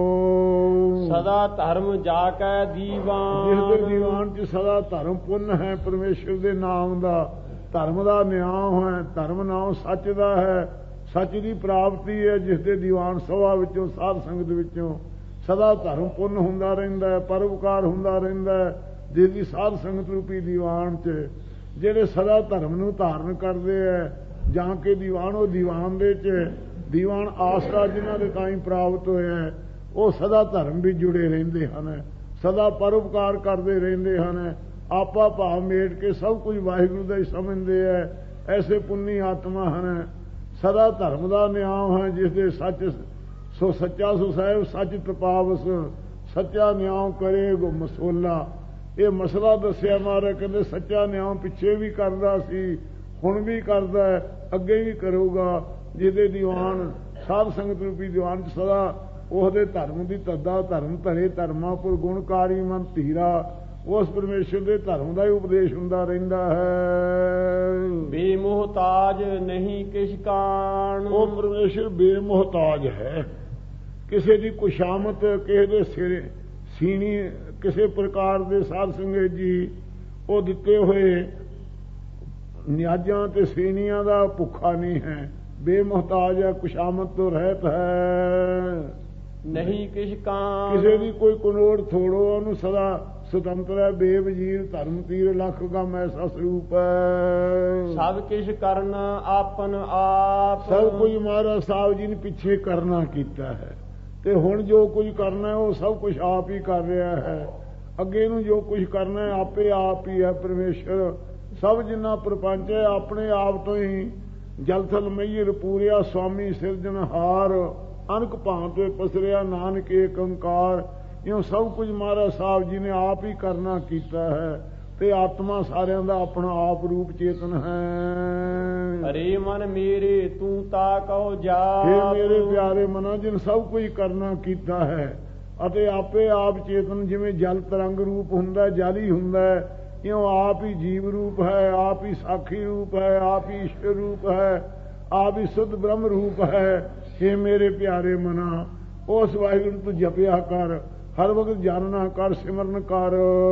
Speaker 1: ਸਦਾ ਧਰਮ ਜਾ ਕੇ ਦੀਵਾਨ।
Speaker 2: ਜਿਸ ਦੇ ਦੀਵਾਨ 'ਚ ਸਦਾ ਧਰਮ ਪੁੰਨ ਹੈ, ਪਰਮੇਸ਼ਰ ਦੇ ਨਾਮ ਦਾ, ਧਰਮ ਦਾ ਨਿਆਂ ਹੈ। ਧਰਮ ਨਾਮ ਸੱਚ ਦਾ ਹੈ, ਸੱਚ ਦੀ ਪ੍ਰਾਪਤੀ ਹੈ। ਜਿਸ ਦੇ ਦੀਵਾਨ ਸਭਾ ਵਿੱਚੋਂ, ਸਾਧ ਸੰਗਤ ਵਿੱਚੋਂ ਸਦਾ ਧਰਮ ਪੁੰਨ ਹੁੰਦਾ ਰਹਿੰਦਾ ਹੈ, ਪਰਉਪਕਾਰ ਹੁੰਦਾ ਰਹਿੰਦਾ ਹੈ। ਜਿਸ ਦੀ ਸਾਧ ਸੰਗਤ ਰੂਪੀ ਦੀਵਾਨ 'ਚ ਜਿਹੜੇ ਸਦਾ ਧਰਮ ਨੂੰ ਧਾਰਨ ਕਰਦੇ ਹੈ, ਜਾਂ ਕੇ ਦੀਵਾਨ, ਉਹ ਦੀਵਾਨ ਦੇ 'ਚ ਦੀਵਾਨ ਆਸਰਾ ਜਿਨ੍ਹਾਂ ਦੇ ਤਾਂ ਹੀ ਪ੍ਰਾਪਤ ਹੋਇਆ, ਉਹ ਸਦਾ ਧਰਮ ਵੀ ਜੁੜੇ ਰਹਿੰਦੇ ਹਨ, ਸਦਾ ਪਰਉਪਕਾਰ ਕਰਦੇ ਰਹਿੰਦੇ ਹਨ। ਆਪਾ ਭਾਵ ਮੇਟ ਕੇ ਸਭ ਕੁਝ ਵਾਹਿਗੁਰੂ ਦਾ ਹੀ ਸਮਝਦੇ ਹੈ। ਐਸੇ ਪੁੰਨੀ ਆਤਮਾ ਹਨ। ਸਦਾ ਧਰਮ ਦਾ ਨਿਆਂ ਹੈ। ਜਿਸ ਦੇ ਸੱਚ ਸੋ ਸੱਚਾ ਸੋ ਸਾਹਿਬ ਸੱਚ ਤਪਾਵਸ, ਸੱਚਾ ਨਿਆਂ ਕਰੇ ਗੋ ਮਸੋਲਾ। ਇਹ ਮਸਲਾ ਦੱਸਿਆ ਮਹਾਰਾਜ ਕਹਿੰਦੇ ਸੱਚਾ ਨਿਆਂ ਪਿੱਛੇ ਵੀ ਕਰਦਾ ਸੀ, ਹੁਣ ਵੀ ਕਰਦਾ ਹੈ, ਅੱਗੇ ਵੀ ਕਰੂਗਾ। ਜਿਹਦੇ ਦੀਵਾਨ ਸਾਧ ਸੰਗਤ ਰੂਪੀ ਦੀਵਾਨ 'ਚ ਸਦਾ ਉਹਦੇ ਧਰਮ ਦੀ ਤੱਦਾ ਧਰਮ ਧਰੇ, ਧਰਮਾਪੁਰ ਗੁਣਕਾਰੀ ਮਨ ਧੀਰਾ, ਉਸ ਪਰਮੇਸ਼ਰ ਦੇ ਧਰਮ ਦਾ ਹੀ ਉਪਦੇਸ਼ ਹੁੰਦਾ ਰਹਿੰਦਾ ਹੈ।
Speaker 1: ਬੇਮੁਹਤਾਜ ਨਹੀਂ ਕਿਛ ਕਾਣ।
Speaker 2: ਉਹ ਪਰਮੇਸ਼ਰ ਬੇਮੁਹਤਾਜ ਹੈ। ਕਿਸੇ ਦੀ ਕੁਸ਼ਾਮਤ, ਕਿਸੇ ਦੇ ਸਿਰ ਸੀਣੀ, ਕਿਸੇ ਪ੍ਰਕਾਰ ਦੇ ਸਾਧ ਸੰਗਤ ਜੀ ਉਹ ਦਿੱਤੇ ਹੋਏ ਨਿਆਜ਼ਾਂ ਤੇ ਸੀਨੀਆਂ ਦਾ ਭੁੱਖਾ ਨਹੀਂ ਹੈ। ਬੇਮੁਹਤਾਜ ਹੈ, ਕੁਸ਼ਾਮਤ ਤੋਂ ਰਹਿਤ ਹੈ।
Speaker 1: ਨਹੀਂ ਕਿਛ ਕਾਣ।
Speaker 2: ਕਿਸੇ ਦੀ ਕੋਈ ਕਨੋੜ ਥੋੜੋ, ਉਹਨੂੰ ਸਦਾ ਸੁਤੰਤਰ ਹੈ ਬੇਵਜੀਰ ਧਰਮ ਤੀਰ ਲੱਖ ਗਮ ਐਸਾ ਸਰੂਪ ਹੈ।
Speaker 1: ਸਭ ਕਿਛ ਕਰਨ ਆਪਨ ਆਪ,
Speaker 2: ਸਭ ਕੁਝ ਮਹਾਰਾਜ ਸਾਹਿਬ ਜੀ ਨੇ ਪਿੱਛੇ ਕਰਨਾ ਕੀਤਾ ਹੈ ਤੇ ਹੁਣ ਜੋ ਕੁਝ ਕਰਨਾ ਹੈ ਉਹ ਸਭ ਕੁਝ ਆਪ ਹੀ ਕਰ ਰਿਹਾ ਹੈ। ਅੱਗੇ ਨੂੰ ਜੋ ਕੁਝ ਕਰਨਾ ਹੈ ਆਪੇ ਆਪ ਹੀ ਹੈ। ਪਰਮੇਸ਼ਰ ਸਭ ਜਿੰਨਾ ਪ੍ਰਪੰਚ ਹੈ ਆਪਣੇ ਆਪ ਤੋਂ ਹੀ ਜਲ ਥਲ ਮਈਰ ਪੂਰਿਆ ਸੁਆਮੀ ਸਿਰਜਣਹਾਰ ਅਨਕ ਭਾਂਤੇ ਪਸਰਿਆ ਨਾਨਕ ਏਕ ਓੰਕਾਰ। ਇਉਂ ਸਭ ਕੁਝ ਮਹਾਰਾਜ ਸਾਹਿਬ ਜੀ ਨੇ ਆਪ ਹੀ ਕਰਨਾ ਕੀਤਾ ਹੈ ਤੇ ਆਤਮਾ ਸਾਰਿਆਂ ਦਾ ਆਪਣਾ ਆਪ ਰੂਪ ਚੇਤਨ ਹੈ।
Speaker 1: ਹਰੇ ਮਨ ਮੇਰੇ ਤੂੰ ਤਾ ਕਹੋ ਜਾਪ,
Speaker 2: हे ਮੇਰੇ ਪਿਆਰੇ ਮਨਾਂ ਜਿਨ ਸਭ ਕੁਝ ਕਰਨਾ ਕੀਤਾ ਹੈ ਅਤੇ ਆਪੇ ਆਪ ਚੇਤਨ ਜਿਵੇਂ ਜਲ ਤਰੰਗ ਰੂਪ ਹੁੰਦਾ ਜਲ ਹੀ ਹੁੰਦਾ ਇਉਂ ਆਪ ਹੀ ਜੀਵ ਰੂਪ ਹੈ, ਆਪ ਹੀ ਸਾਖੀ ਰੂਪ ਹੈ, ਆਪ ਹੀ ਈਸ਼ਵਰ ਰੂਪ ਹੈ, ਆਪ ਹੀ ਸੁਧ ਬ੍ਰਹਮ ਰੂਪ ਹੈ। हे ਮੇਰੇ ਪਿਆਰੇ ਮਨਾਂ ਉਸ ਵਾਹਿਗੁਰੂ ਤੂੰ ਜਪਿਆ ਕਰ, ਹਰ ਵਕਤ ਜਾਨਣਾ ਕਰ, ਸਿਮਰਨ ਕਰ।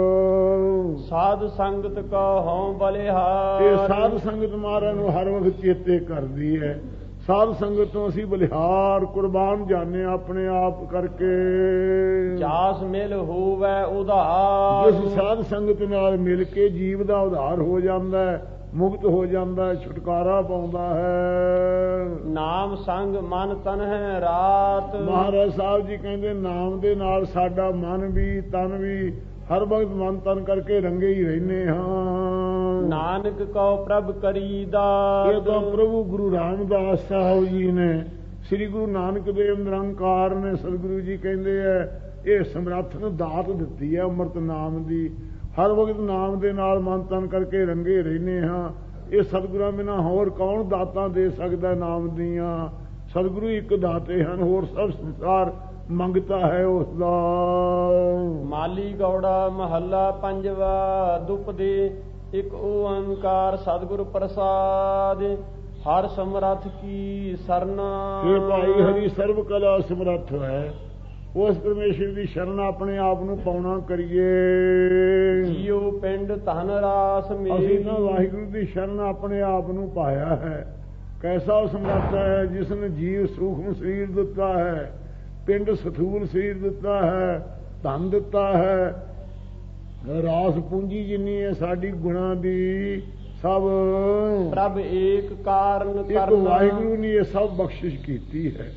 Speaker 1: ਸਾਧ ਸੰਗਤ ਕਾ ਹਉ ਬਲਿਹਾਰ,
Speaker 2: ਇਹ ਸਾਧ ਸੰਗਤ ਮਹਾਰਾਜ ਨੂੰ ਹਰ ਵਕਤ ਚੇਤੇ ਕਰਦੀ ਹੈ। ਸਾਧ ਸੰਗਤ ਤੋਂ ਅਸੀਂ ਬਲਿਹਾਰ ਕੁਰਬਾਨ ਜਾਣੇ ਆਪਣੇ ਆਪ ਕਰਕੇ।
Speaker 1: ਜਾਸ ਮਿਲ ਹੋਵੇ ਉਧਾਰ,
Speaker 2: ਜਿਸ ਸਾਧ ਸੰਗਤ ਨਾਲ ਮਿਲ ਕੇ ਜੀਵ ਦਾ ਉਧਾਰ ਹੋ ਜਾਂਦਾ ਹੈ, ਮੁਕਤ ਹੋ ਜਾਂਦਾ ਹੈ, ਛੁਟਕਾਰਾ ਪਾਉਂਦਾ ਹੈ।
Speaker 1: ਨਾਮ ਸੰਗ ਮਨ ਤਨ ਹੈ ਰਾਤ,
Speaker 2: ਮਹਾਰਾਜ ਸਾਹਿਬ ਜੀ ਕਹਿੰਦੇ ਨਾਮ ਦੇ ਨਾਲ ਸਾਡਾ ਮਨ ਵੀ ਤਨ ਵੀ ਹਰ ਵਕਤ ਮਨ ਤਨ ਕਰਕੇ ਰੰਗੇ ਹੀ ਰਹਿੰਦੇ ਹਾਂ।
Speaker 1: ਨਾਨਕ ਕਉ ਪ੍ਰਭ ਕਰੀਦਾ,
Speaker 2: ਇਹ ਤਾਂ ਪ੍ਰਭੂ ਗੁਰੂ ਰਾਮਦਾਸ ਸਾਹਿਬ ਜੀ ਨੇ, ਸ੍ਰੀ ਗੁਰੂ ਨਾਨਕ ਦੇਵ ਨਿਰੰਕਾਰ ਨੇ, ਸਤਿਗੁਰੂ ਜੀ ਕਹਿੰਦੇ ਹੈ ਇਹ ਸਮਰੱਥ ਨੂੰ ਦਾਤ ਦਿੱਤੀ ਹੈ ਅੰਮ੍ਰਿਤ ਨਾਮ ਦੀ। ਹਰ ਵਕਤ ਨਾਮ ਦੇ ਨਾਲ ਮਨ ਤਨ ਕਰਕੇ ਰੰਗੇ ਰਹਿੰਦੇ ਹਾਂ। ਇਹ ਸਤਿਗੁਰਾਂ ਬਿਨਾਂ ਹੋਰ ਕੌਣ ਦਾਤਾਂ ਦੇ ਸਕਦਾ ਨਾਮ ਦੀਆਂ। ਸਤਿਗੁਰੂ ਇੱਕ ਦਾਤੇ ਹਨ, ਹੋਰ ਸਭ ਸੰਸਾਰ ਮੰਗਤਾ ਹੈ ਉਸ ਦਾ।
Speaker 1: ਮਾਲੀ ਗੌੜਾ ਮਹੱਲਾ ਪੰਜਵਾ, ਦੁਪ ਦੇ ਇੱਕ ਓੰਕਾਰ ਸਤਿਗੁਰ ਪ੍ਰਸਾਦ, ਹਰ ਸਮਰੱਥ ਕੀ ਸਰਨਾ।
Speaker 2: ਇਹ ਭਾਈ ਹਰੀ ਸਰਬ ਕਲਾ ਸਮਰੱਥ ਹੈ, ਉਸ ਪਰਮੇਸ਼ਰ ਦੀ ਸ਼ਰਨ ਆਪਣੇ ਆਪ ਨੂੰ ਪਾਉਣਾ ਕਰੀਏ।
Speaker 1: ਜੀਉ ਪਿੰਡ ਧਨ ਰਾਸ ਮੇਰੀ,
Speaker 2: ਅਸੀਂ ਨਾ ਵਾਹਿਗੁਰੂ ਦੀ ਸ਼ਰਨ ਆਪਣੇ ਆਪ ਨੂੰ ਪਾਇਆ ਹੈ। ਕੈਸਾ ਸਮਰੱਥ ਹੈ ਜਿਸ ਨੇ ਜੀਵ ਸੂਖਮ ਸਰੀਰ ਦਿੱਤਾ ਹੈ, ਪਿੰਡ ਸਥੂਲ ਸਰੀਰ ਦਿੱਤਾ ਹੈ, ਧਨ ਦਿੱਤਾ ਹੈ, ਰਾਸ ਪੂੰਜੀ ਜਿੰਨੀ ਹੈ ਸਾਡੀ ਗੁਣਾ ਦੀ ਸਭ
Speaker 1: ਪ੍ਰਭ ਏਕ ਕਾਰਨ
Speaker 2: ਇੱਕ ਵਾਹਿਗੁਰੂ ਨੇ ਇਹ ਸਭ ਬਖਸ਼ਿਸ਼ ਕੀਤੀ ਹੈ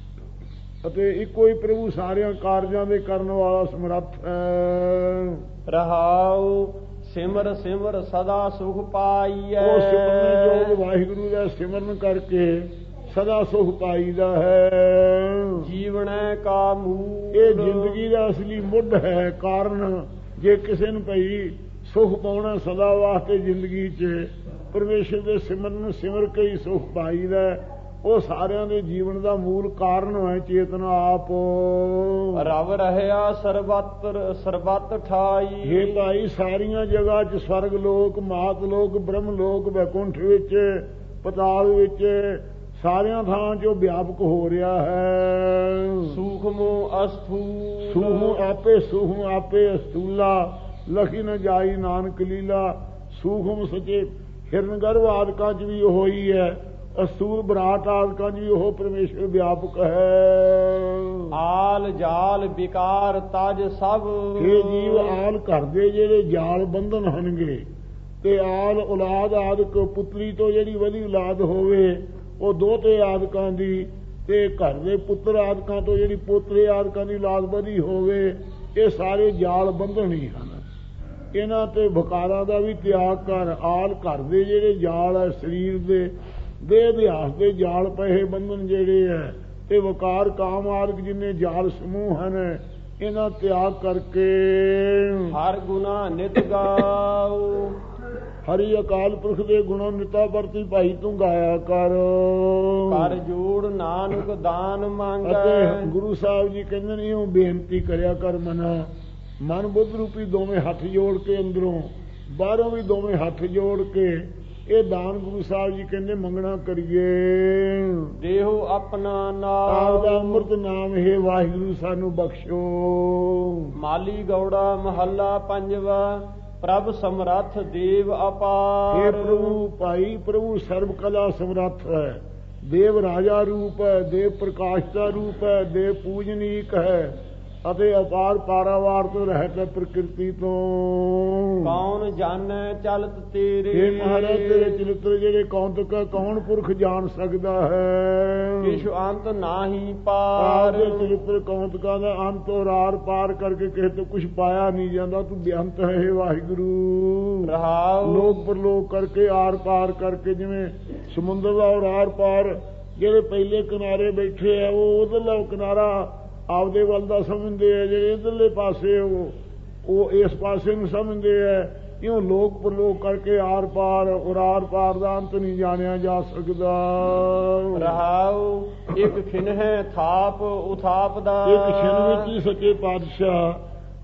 Speaker 2: ਅਤੇ ਇੱਕੋ ਹੀ ਪ੍ਰਭੂ ਸਾਰਿਆਂ ਕਾਰਜਾਂ ਦੇ ਕਰਨ ਵਾਲਾ ਸਮਰੱਥ ਹੈ।
Speaker 1: ਰਹਾਉ ਸਿਮਰ ਸਿਮਰ ਸਦਾ ਸੁਖ ਪਾਈਐ,
Speaker 2: ਉਹ ਸਿਮਰਨ ਜੋਗ ਵਾਹਿਗੁਰੂ ਦਾ ਸਿਮਰਨ ਕਰਕੇ ਸਦਾ ਸੁਖ ਪਾਈਦਾ ਹੈ।
Speaker 1: ਜੀਵਨੈ ਕਾ ਮੂਲ,
Speaker 2: ਇਹ ਜ਼ਿੰਦਗੀ ਦਾ ਅਸਲੀ ਮੁੱਢ ਹੈ, ਕਾਰਨ। ਜੇ ਕਿਸੇ ਨੂੰ ਭਈ ਸੁਖ ਪਾਉਣਾ ਸਦਾ ਵਾਸਤੇ ਜ਼ਿੰਦਗੀ 'ਚ ਪਰਮੇਸ਼ਰ ਦੇ ਸਿਮਰਨ ਨੂੰ ਸਿਮਰ ਕੇ ਹੀ ਸੁਖ ਪਾਈਦਾ। ਉਹ ਸਾਰਿਆਂ ਦੇ ਜੀਵਨ ਦਾ ਮੂਲ ਕਾਰਨ ਹੈ ਚੇਤਨ ਆਪ।
Speaker 1: ਰਵ ਰਹਿਆ ਸਰਬੱਤ ਠਾਈ,
Speaker 2: ਇਹ ਭਾਈ ਸਾਰੀਆਂ ਜਗ੍ਹਾ 'ਚ ਸਵਰਗ ਲੋਕ, ਮਾਤ ਲੋਕ, ਬ੍ਰਹਮ ਲੋਕ, ਵੈਕੁੰਠ ਵਿੱਚ, ਪਤਾਲ ਵਿੱਚ, ਸਾਰਿਆਂ ਥਾਂ 'ਚ ਉਹ ਵਿਆਪਕ ਹੋ ਰਿਹਾ ਹੈ।
Speaker 1: ਸੂਖਮੋ ਅਸਥੂਲ,
Speaker 2: ਸੂਖਮ ਆਪੇ ਅਸਤੂਲਾ, ਲਖੀ ਨ ਜਾਈ ਨਾਨਕ ਲੀਲਾ। ਸੂਖਮ ਸੱਚੇ ਹਿਰਨ ਗਰਭ ਆਦਿਕਾਂ 'ਚ ਵੀ ਉਹ ਹੀ ਹੈ, ਅਸਤੂਲ ਬਰਾਟ ਆਦਿਕਾਂ 'ਚ ਵੀ ਉਹ ਪਰਮੇਸ਼ਰ ਵਿਆਪਕ ਹੈ।
Speaker 1: ਆਲ ਜਾਲ ਵਿਕਾਰ ਤਜ ਸਭ,
Speaker 2: ਇਹ ਜੀਵ ਆਲ ਘਰ ਦੇ ਜਿਹੜੇ ਜਾਲ ਬੰਧਨ ਹਨਗੇ ਤੇ ਆਲ ਔਲਾਦ ਆਦਿਕ ਪੁੱਤਰੀ ਤੋਂ ਜਿਹੜੀ ਵਧੀ ਔਲਾਦ ਹੋਵੇ ਉਹ ਦੋਤੇ ਆਦਿਕਾਂ ਦੀ, ਤੇ ਘਰ ਦੇ ਪੁੱਤਰ ਆਦਿਕਾਂ ਤੋਂ ਜਿਹੜੀ ਪੋਤਰੇ ਆਦਿਕਾਂ ਦੀ ਔਲਾਦ ਵਧੀ ਹੋਵੇ, ਇਹ ਸਾਰੇ ਜਾਲ ਬੰਧਨ ਹੀ ਹਨ। ਇਹਨਾਂ ਤੇ ਵਿਕਾਰਾਂ ਦਾ ਵੀ ਤਿਆਗ ਕਰ। ਆਲ ਘਰ ਦੇ ਜਿਹੜੇ ਜਾਲ ਹੈ, ਸਰੀਰ ਦੇ ਦੇਹ ਅਭਿਆਸ ਦੇ ਜਾਲ ਪਏ ਬੰਧਨ ਜਿਹੜੇ ਹੈ, ਤੇ ਵਿਕਾਰ ਕਾਮ ਆਦਿਕ ਜਿੰਨੇ ਜਾਲ ਸਮੂਹ ਹਨ, ਇਹਨਾਂ ਤਿਆਗ ਕਰਕੇ
Speaker 1: ਹਰ ਗੁਨਾ ਨਿਤ ਗਾਓ,
Speaker 2: ਹਰੀ ਅਕਾਲ ਪੁਰਖ ਦੇ ਗੁਣਾਂ ਨਿਤਾ ਵਰਤੀ ਭਾਈ ਤੂੰ ਗਾਇਆ ਕਰ।
Speaker 1: ਕਰ ਜੋੜ ਨਾਨਕ ਦਾਨ ਮੰਗੈ,
Speaker 2: ਅਤੇ ਗੁਰੂ ਸਾਹਿਬ ਜੀ ਕਹਿੰਦੇ ਨੇ ਉਹ ਬੇਨਤੀ ਕਰਿਆ ਕਰ ਮਨ ਬੁੱਧ ਰੂਪੀ ਦੋਵੇਂ ਹੱਥ ਜੋੜ ਕੇ, ਅੰਦਰੋਂ ਬਾਹਰੋਂ ਵੀ ਦੋਵੇਂ ਹੱਥ ਜੋੜ ਕੇ ਇਹ ਦਾਨ ਗੁਰੂ ਸਾਹਿਬ ਜੀ ਕਹਿੰਦੇ ਮੰਗਣਾ ਕਰੀਏ।
Speaker 1: ਦੇਹੋ ਆਪਣਾ
Speaker 2: ਆਪ ਦਾ
Speaker 1: ਨਾਮ,
Speaker 2: ਅੰਮ੍ਰਿਤ ਨਾਮ ਹੈ ਵਾਹਿਗੁਰੂ ਸਾਨੂੰ ਬਖਸ਼ੋ।
Speaker 1: ਮਾਲੀ ਗੌੜਾ ਮਹੱਲਾ ਪੰਜਵਾ, ਪ੍ਰਭ ਸਮਰੱਥ ਦੇਵ
Speaker 2: हे
Speaker 1: ਅਪਾਰ।
Speaker 2: ਪ੍ਰਭੂ ਭਾਈ ਪ੍ਰਭੂ ਸਰਬ ਕਲਾ ਸਮਰੱਥ ਹੈ, ਦੇਵ ਰਾਜਾ ਰੂਪ ਹੈ, ਦੇਵ ਪ੍ਰਕਾਸ਼ ਦਾ ਰੂਪ ਹੈ, ਦੇਵ ਪੂਜਨੀਕ ਹੈ ਅਤੇ ਅਪਾਰ ਪਾਰਾਵਾਰ ਤੋਂ ਰਹਿਤ ਹੈ ਪ੍ਰਕਿਰਤੀ ਤੋਂ।
Speaker 1: ਕੌਣ ਜਾਣੈ ਚਲਤ ਤੇਰੇ।
Speaker 2: हे ਮਹਾਰਾਜ ਤੇਰੇ ਚਰਿੱਤਰ ਜਿਹੜੇ ਕੌਂਤਕ ਕੌਣ ਪੁਰਖ ਜਾਣ ਸਕਦਾ ਹੈ।
Speaker 1: ਕਿਛੁ ਅੰਤ ਨਾਹੀ ਪਾਰ।
Speaker 2: ਆਪਦੇ ਚਰਿੱਤਰ ਕੌਂਤਕਾਂ ਦਾ ਅੰਤ ਔਰ ਆਰ ਪਾਰ ਕਰਕੇ ਕਿਸੇ ਤੋਂ ਕੁਛ ਪਾਇਆ ਨਹੀਂ ਜਾਂਦਾ। ਤੂੰ ਬੇਅੰਤ ਹੈ हे ਵਾਹਿਗੁਰੂ।
Speaker 1: ਰਹਾਉ
Speaker 2: ਲੋਕ ਪਰਲੋਕ ਕਰਕੇ ਆਰ ਪਾਰ ਕਰਕੇ, ਜਿਵੇਂ ਸਮੁੰਦਰ ਦਾ ਔਰ ਆਰ ਪਾਰ ਜਿਹੜੇ ਪਹਿਲੇ ਕਿਨਾਰੇ ਬੈਠੇ ਆ ਉਹ ਉਧਰਲਾ ਕਿਨਾਰਾ ਆਪਦੇ ਵੱਲ ਦਾ ਸਮਝਦੇ ਆ, ਜਿਹੜੇ ਇਧਰਲੇ ਪਾਸੇ ਉਹ ਇਸ ਪਾਸੇ ਨੂੰ ਸਮਝਦੇ ਆ। ਇਉਂ ਲੋਕ ਪਰਲੋਕ ਕਰਕੇ ਆਰ ਪਾਰ ਔਰ ਆਰ ਪਾਰ ਦਾ ਅੰਤ ਨਹੀਂ ਜਾਣਿਆ ਜਾ ਸਕਦਾ।
Speaker 1: ਰਹਾਉ ਇੱਕ ਖਿਨ ਹੈ ਥਾਪ ਉਥਾਪ ਦਾ।
Speaker 2: ਇੱਕ ਛਿਨ ਵਿੱਚ ਹੀ ਸੱਚੇ ਪਾਤਸ਼ਾਹ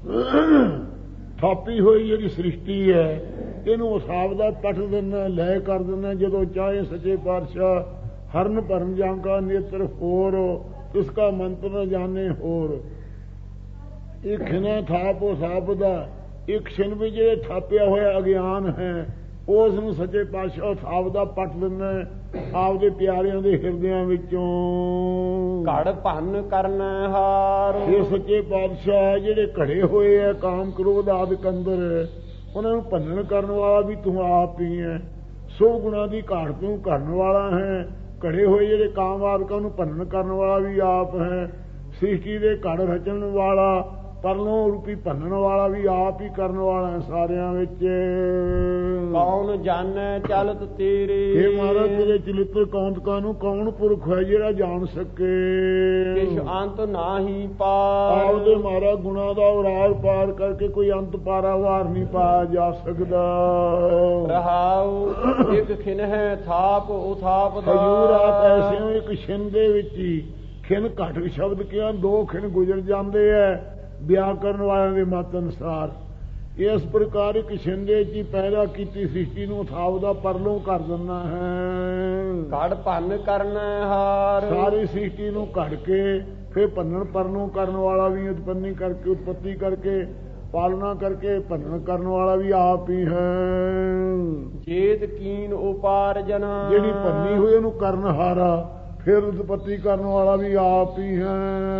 Speaker 2: ਥਾਪੀ ਹੋਈ ਜਿਹੜੀ ਸ੍ਰਿਸ਼ਟੀ ਹੈ ਇਹਨੂੰ ਉਸਾਬ ਦਾ ਪੱਟ ਦਿੰਦਾ, ਲੈ ਕਰ ਦਿੰਦਾ। ਜਦੋਂ ਚਾਹੇ ਸੱਚੇ ਪਾਤਸ਼ਾਹ ਹਰਨ ਭਰਨ ਜਾਂਗਾ ਨੇਤਰ ਹੋਰ, ਇਸਕਾ ਮੰਤਰ न जाने ਹੋਰ। ਇੱਕ ਖਿਨਾ ਥਾਪ ਉਸਾਬ ਦਾ, ਇੱਕ ਛਿਨ ਵਿੱਚ ਜਿਹੜੇ ਥਾਪਿਆ ਹੋਇਆ ਅਗਿਆਨ ਹੈ ਉਸ ਨੂੰ ਸੱਚੇ ਪਾਤਸ਼ਾਹ ਥਾਪ ਦਾ ਪੱਟ ਦਿੰਦਾ ਆਪਦੇ ਪਿਆਰਿਆਂ ਦੇ ਹਿਰਦਿਆਂ ਵਿੱਚੋਂ।
Speaker 1: ਘੜ ਭੰਨ ਕਰਨਾ ਹਾਰ।
Speaker 2: ਇਹ ਸੱਚੇ ਪਾਤਸ਼ਾਹ ਜਿਹੜੇ ਘੜੇ ਹੋਏ ਆ ਕਾਮ ਕ੍ਰੋਧ ਆਦਿ ਅੰਦਰ, ਉਹਨਾਂ ਨੂੰ ਭੰਨਣ ਕਰਨ ਵਾਲਾ ਵੀ ਤੂੰ ਆਪ ਹੀ ਹੈ। ਸੋ ਗੁਣਾ ਦੀ ਘਾਟ ਤੂੰ ਕਰਨ ਵਾਲਾ ਹੈ। ਘੜੇ ਹੋਏ ਜਿਹੜੇ ਕਾਮ ਆਦਿਕਾਂ ਨੂੰ ਭੰਨਣ ਕਰਨ ਵਾਲਾ ਵੀ ਆਪ ਹੈ। ਸ੍ਰਿਸ਼ਟੀ ਦੇ ਘੜ ਰਚਣ ਵਾਲਾ, ਪਰਲੋਂ ਰੂਪੀ ਭੰਨਣ ਵਾਲਾ ਵੀ ਆਪ ਹੀ ਕਰਨ ਵਾਲਾ ਹੈ ਸਾਰਿਆਂ ਵਿੱਚ।
Speaker 1: ਕੌਣ ਜਾਣੈ ਚਲਤ ਤੇਰੇ।
Speaker 2: ਇਹ ਮਹਾਰਾਜ ਤੇਰੇ ਚਰਿੱਤਰ ਕੌਂਤਕਾਂ ਨੂੰ ਕੌਣ ਪੁਰਖ ਹੈ ਜਿਹੜਾ ਜਾਣ ਸਕੇ।
Speaker 1: ਕਿਛੁ ਅੰਤ ਨਾਹੀ ਪਾਰ।
Speaker 2: ਆਪਦੇ ਮਹਾਰਾਜ ਗੁਣਾ ਦਾ ਉਰਾਰ ਪਾਰ ਕਰਕੇ ਕੋਈ ਅੰਤ ਪਾਰਾਵਾਰ ਨਹੀਂ ਪਾਇਆ ਜਾ ਸਕਦਾ।
Speaker 1: ਰਹਾਉ ਇੱਕ ਖਿਨ ਹੈ ਥਾਪ ਉਥਾਪ ਦਾ।
Speaker 2: ਹਜੂਰ ਆਪ ਐਸਿਓ ਇੱਕ ਛਿਨ ਦੇ ਵਿੱਚ ਹੀ ਖਿਨ ਘਟ ਸ਼ਬਦ ਕਿਹਾ, ਦੋ ਖਿਨ ਗੁਜ਼ਰ ਜਾਂਦੇ ਐ ਵਿਆਕਰਨ ਵਾਲਿਆਂ ਦੇ ਮਤ ਅਨੁਸਾਰ। ਇਸ ਪ੍ਰਕਾਰ ਇੱਕ ਛਿਨ ਦੇ ਵਿੱਚ ਹੀ ਪੈਦਾ ਕੀਤੀ ਸ੍ਰਿਸ਼ਟੀ ਨੂੰ ਉਥਾਪ ਦਾ ਪਰਲੋਂ ਕਰ ਦਿੰਦਾ ਹੈ।
Speaker 1: ਘੜ ਭੰਨ ਕਰਨਾ ਹਾਰ।
Speaker 2: ਸਾਰੀ ਸ੍ਰਿਸ਼ਟੀ ਨੂੰ ਘੜ ਕੇ ਫਿਰ ਭੰਨਣ ਪਰਲੋਂ ਕਰਨ ਵਾਲਾ ਵੀ, ਉਤਪੱਤੀ ਕਰਕੇ ਪਾਲਣਾ ਕਰਕੇ ਭੰਨਣ ਕਰਨ ਵਾਲਾ ਵੀ ਆਪ ਹੀ ਹੈ।
Speaker 1: ਜੇਤ ਕੀਨ ਉਪਾਰਜਨ।
Speaker 2: ਜਿਹੜੀ ਭੰਨੀ ਹੋਈ ਉਹਨੂੰ ਕਰਨ ਹਾਰਾ, ਫਿਰ ਉਤਪੱਤੀ ਕਰਨ ਵਾਲਾ ਵੀ ਆਪ ਹੀ ਹੈ।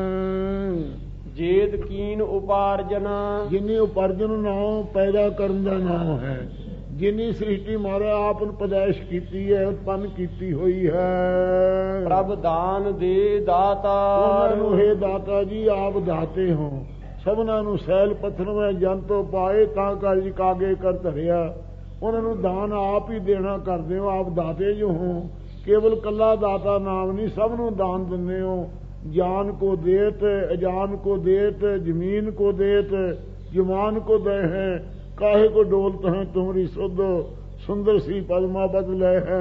Speaker 1: ਜੇਤ ਕੀਨ ਉਪਾਰਜਨ।
Speaker 2: ਜਿੰਨੀ ਉਪਾਰਜਨ ਨਾਮ ਪੈਦਾ ਕਰਨ ਦਾ ਨਾਮ ਹੈ, ਜਿੰਨੀ ਸ੍ਰਿਸ਼ਟੀ ਮਾਰਾ ਆਪ ਨੂੰ ਪੈਦਾਇਸ਼ ਕੀਤੀ ਹੈ, ਉਤਪੰਨ ਕੀਤੀ ਹੋਈ ਹੈ।
Speaker 1: ਪ੍ਰਭ ਦਾਨ ਦੇ ਦਾਤਾ।
Speaker 2: ਉਹਨਾਂ ਨੂੰ ਹੈ ਦਾਤਾ ਜੀ ਆਪ ਦਾਤੇ ਹੋ। ਸਭਨਾਂ ਨੂੰ ਸੈਲ ਪੱਥਰ ਵਿੱਚ ਜੰਤੋ ਪਾਏ ਤਾਂ ਕਾਜ ਕਾਗੇ ਕਰ ਧਰਿਆ। ਉਹਨਾਂ ਨੂੰ ਦਾਨ ਆਪ ਹੀ ਦੇਣਾ ਕਰਦੇ ਹੋ, ਆਪ ਦਾਤੇ ਜੋ ਹੋ। ਕੇਵਲ ਕੱਲਾ ਦਾਤਾ ਨਾਮ ਨਹੀਂ, ਸਭ ਨੂੰ ਦਾਨ ਦਿੰਦੇ ਹੋ। जान को देत, अजान को देत, जमीन को देत, जमान को दे है। काहे को डोलत है तुम्हारी शुद्ध सुंदर सी पद्मा बदले है।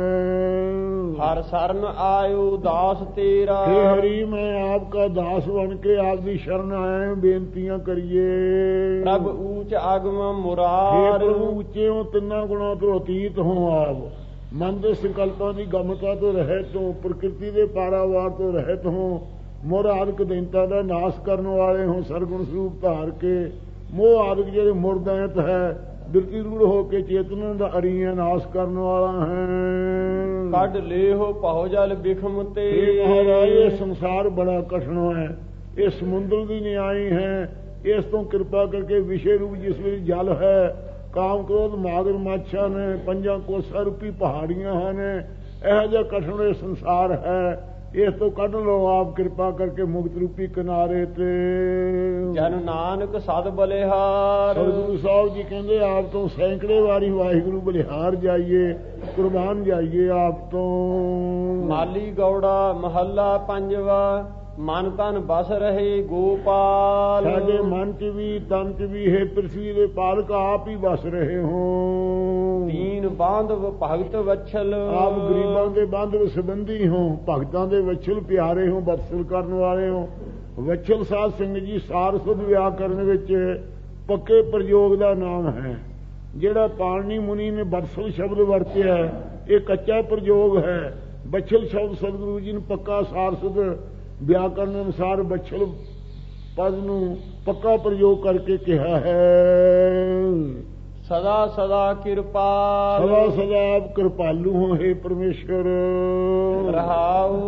Speaker 1: हर शरण आयो दास तेरा।
Speaker 2: हे हरि मैं आपका दास बन के आपकी शरण आए हूं, बेनतियां करिए।
Speaker 1: प्रभु ऊंच आगम मुरार।
Speaker 2: हे प्रभु ऊंचे हो, तिन्ना गुणों तो अतीत हो आप। मन के संकल्पों की गमता तो रहत हो, प्रकृति के पारावार तो रहत हो। मोह आदਿਕ ਦੈਂਤਾਂ ਦਾ ਨਾਸ਼ ਕਰਨ ਵਾਲੇ ਹੋ। ਸਰਗੁਣ ਸਰੂਪ ਧਾਰ ਕੇ ਮੋਹ ਆਦਿਕ ਜਿਹੜੇ ਮੁਰਦੈਂਤ ਹੈ ਬਿਰਤੀ ਰੂੜ ਹੋ ਕੇ ਚੇਤਨਾ ਦਾ ਅਰੀਆਂ ਨਾਸ਼ ਕਰਨ ਵਾਲਾ ਹੈ।
Speaker 1: ਕੱਢ ਲੇਹੋ ਭਉ ਜਲ ਬਿਖਮ ਤੇ।
Speaker 2: ਮਹਾਰਾਜ ਇਹ ਸੰਸਾਰ ਬੜਾ ਕਠਿਨ ਹੈ, ਇਹ ਸਮੁੰਦਰ ਦੀ ਨਿਆਈ ਹੈ। ਇਸ ਤੋਂ ਕਿਰਪਾ ਕਰਕੇ ਵਿਸ਼ੇ ਰੂਪ ਜਿਸ ਵਿੱਚ ਜਲ ਹੈ, ਕਾਮ ਕ੍ਰੋਧ ਮਾਗਰ ਮਾਛਾ ਨੇ, ਪੰਜਾਂ ਕੋਸਾਂ ਰੂਪੀ ਪਹਾੜੀਆਂ ਹਨ। ਇਹੋ ਜਿਹਾ ਕਠਿਨ ਇਹ ਸੰਸਾਰ ਹੈ, ਇਸ ਤੋਂ ਕੱਢ ਲਓ ਆਪ ਕਿਰਪਾ ਕਰਕੇ ਮੁਕਤ ਰੂਪੀ ਕਿਨਾਰੇ ਤੇ।
Speaker 1: ਜਨ ਨਾਨਕ ਸਦ ਬਲਿਹਾਰ।
Speaker 2: ਸਤਿਗੁਰੂ ਸਾਹਿਬ ਜੀ ਕਹਿੰਦੇ ਆਪ ਤੋਂ ਸੈਂਕੜੇ ਵਾਰੀ ਵਾਹਿਗੁਰੂ ਬਲਿਹਾਰ ਜਾਈਏ, ਕੁਰਬਾਨ ਜਾਈਏ ਆਪ ਤੋਂ।
Speaker 1: ਮਾਲੀ ਗੌੜਾ ਮਹੱਲਾ ਪੰਜਵਾ। ਮਨ ਤਨ ਬਸ ਰਹੇ ਗੋਪਾਲ।
Speaker 2: ਸਾਡੇ ਮਨ ਚ ਵੀ ਤਨ ਚ ਵੀ ਹੈ ਪ੍ਰਿਥਵੀ ਦੇ ਪਾਲਕ ਆਪ ਹੀ ਬਸ ਰਹੇ ਹੋ।
Speaker 1: ਦੀਨ ਬਾਂਧਵ ਭਗਤ ਵਛਲ।
Speaker 2: ਆਪ ਗਰੀਬਾਂ ਦੇ ਬਾਂਧਵ ਸੰਬੰਧੀ ਹੋ, ਭਗਤਾਂ ਦੇ ਵਛਲ ਪਿਆਰੇ ਹੋ, ਬਖਸ਼ਲ ਕਰਨ ਵਾਲੇ ਹੋ। ਵਛਲ ਸਾਧ ਸਿੰਘ ਜੀ ਸਾਰਸਵਤ ਵਿਆਕਰਨ ਵਿੱਚ ਪੱਕੇ ਪ੍ਰਯੋਗ ਦਾ ਨਾਮ ਹੈ। ਜਿਹੜਾ ਪਾਣਨੀ ਮੁਨੀ ਨੇ ਬਖਸ਼ਲ ਸ਼ਬਦ ਵਰਤਿਆ ਇਹ ਕੱਚਾ ਪ੍ਰਯੋਗ ਹੈ। ਬਖਸ਼ਲ ਸ਼ਬਦ ਸਤਿਗੁਰੂ ਜੀ ਨੇ ਪੱਕਾ ਸਾਰਸਵਤ ਵਿਆਕਰਨ ਅਨੁਸਾਰ ਬਖਸ਼ਲ ਪਦ ਨੂੰ ਪੱਕਾ ਪ੍ਰਯੋਗ ਕਰਕੇ ਕਿਹਾ ਹੈ।
Speaker 1: ਸਦਾ ਸਦਾ ਕਿਰਪਾਲ।
Speaker 2: ਸਦਾ ਸਦਾ ਆਪ ਕਿਰਪਾਲੂ ਹੋ, हे परमेश्वर।
Speaker 1: ਰਹਾਉ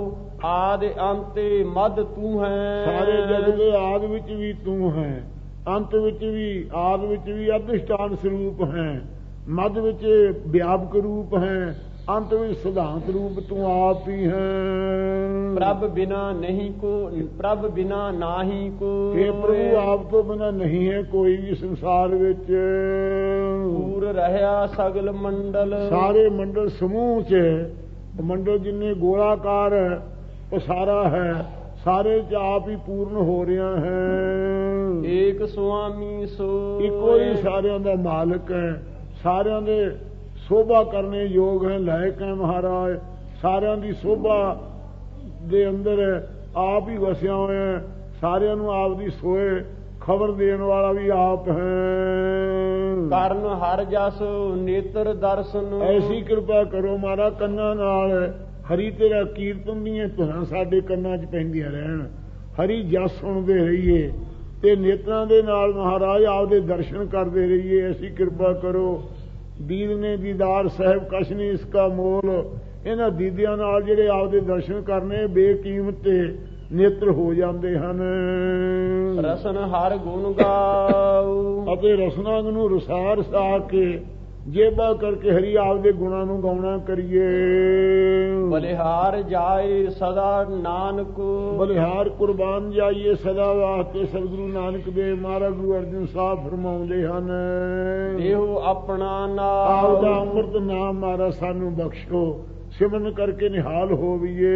Speaker 1: ਆਦਿ ਅੰਤੇ ਮਦ ਤੂੰ ਹੈ।
Speaker 2: ਸਾਰੇ ਜਗਤ ਦੇ ਆਦਿ ਵਿੱਚ ਵੀ ਤੂੰ ਹੈ, ਅੰਤ ਵਿੱਚ ਵੀ, ਆਦਿ ਵਿੱਚ ਵੀ ਅਧਿਸ਼ਠਾਨ ਸਰੂਪ ਹੈ, ਮਦ ਵਿੱਚ ਵਿਆਪਕ ਰੂਪ ਹੈ, ਅੰਤ ਵਿੱਚ ਸਿਧਾਂਤ ਰੂਪ ਤੂੰ ਆਪ ਹੀ ਹੈ।
Speaker 1: ਪ੍ਰਭ ਬਿਨਾ ਨਹੀਂ ਕੋ, ਪ੍ਰਭ ਬਿਨਾ ਨਾਹੀ ਕੋ।
Speaker 2: ਇਹ ਪ੍ਰਭੂ ਆਪ ਤੋਂ ਬਿਨਾ ਨਹੀਂ ਹੈ ਕੋਈ ਵੀ ਸੰਸਾਰ ਵਿੱਚ।
Speaker 1: ਪੂਰ ਰਹਿਆ ਸਗਲ ਮੰਡਲ, ਸਾਰੇ
Speaker 2: ਮੰਡਲ ਸਮੂਹ ਚ, ਮੰਡਲ ਜਿੰਨੇ ਗੋਲਾਕਾਰ ਹੈ ਉਹ ਸਾਰਾ ਹੈ, ਸਾਰੇ ਚ ਆਪ ਹੀ ਪੂਰਨ ਹੋ ਰਿਹਾ ਹੈ।
Speaker 1: ਏਕ ਸੁਆਮੀ ਸੋ,
Speaker 2: ਇੱਕੋ ਹੀ ਸਾਰਿਆਂ ਦਾ ਮਾਲਕ ਹੈ, ਸਾਰਿਆਂ ਦੇ ਸ਼ੋਭਾ ਕਰਨੇ ਯੋਗ ਹੈ, ਲਾਇਕ ਹੈ ਮਹਾਰਾਜ। ਸਾਰਿਆਂ ਦੀ ਸ਼ੋਭਾ ਦੇ ਅੰਦਰ ਆਪ ਹੀ ਵਸਿਆ ਹੋਇਆ, ਸਾਰਿਆਂ ਨੂੰ ਆਪ ਦੀ ਸੋਏ ਖਬਰ ਦੇਣ ਵਾਲਾ ਵੀ ਆਪ ਹੈ। ਕਰਨ ਹਰ ਜਸ ਨੇਤਰ ਦਰਸ਼ਨ, ਐਸੀ ਕਿਰਪਾ ਕਰੋ ਮਾਰਾ ਕੰਨਾਂ ਨਾਲ ਹਰੀ ਤੇਰਾ ਕੀਰਤਨ ਦੀਆਂ ਧੁਨਾਂ ਸਾਡੇ ਕੰਨਾਂ 'ਚ ਪੈਂਦੀਆਂ ਰਹਿਣ, ਹਰੀ ਜਸ ਸੁਣਦੇ ਰਹੀਏ ਤੇ ਨੇਤਰਾਂ ਦੇ ਨਾਲ ਮਹਾਰਾਜ ਆਪਦੇ ਦਰਸ਼ਨ ਕਰਦੇ ਰਹੀਏ। ਐਸੀ ਕਿਰਪਾ ਕਰੋ। ਦੀਦ ਨੇ ਦੀਦਾਰ ਸਾਹਿਬ ਕਛ ਨਹੀਂ ਇਸਕਾ ਮੋਲ, ਇਹਨਾਂ ਦੀਦਿਆਂ ਨਾਲ ਜਿਹੜੇ ਆਪਦੇ ਦਰਸ਼ਨ ਕਰਨੇ ਬੇਕੀਮਤ ਨੇਤਰ ਹੋ ਜਾਂਦੇ ਹਨ। ਰਸਨ ਹਰ ਗੁਣ ਗਾਉ, ਅਤੇ ਰਸਨਾ ਨੂੰ ਰਸਾ ਰਸਾ ਕੇ ਜੇਬਾ ਕਰਕੇ ਹਰੀ ਆਪਦੇ ਗੁਣਾਂ ਨੂੰ ਗਾਉਣਾ ਕਰੀਏ। ਬਲਿਹਾਰ ਜਾਏ ਸਦਾ ਨਾਨਕ, ਬਲਿਹਾਰ ਕੁਰਬਾਨ ਜਾਈਏ ਸਦਾ ਵਾਸਤੇ ਸਤਿਗੁਰੂ ਨਾਨਕ ਦੇਵ ਮਹਾਰਾਜ ਗੁਰੂ ਅਰਜਨ ਸਾਹਿਬ ਫਰਮਾਉਂਦੇ ਹਨ। ਇਹੋ ਆਪਣਾ ਨਾਮ, ਆਪਦਾ ਅੰਮ੍ਰਿਤ ਨਾਮ ਮਾਰਾ ਸਾਨੂੰ ਬਖਸ਼ੋ, ਸਿਮਰਨ ਕਰਕੇ ਨਿਹਾਲ ਹੋਵੀਏ।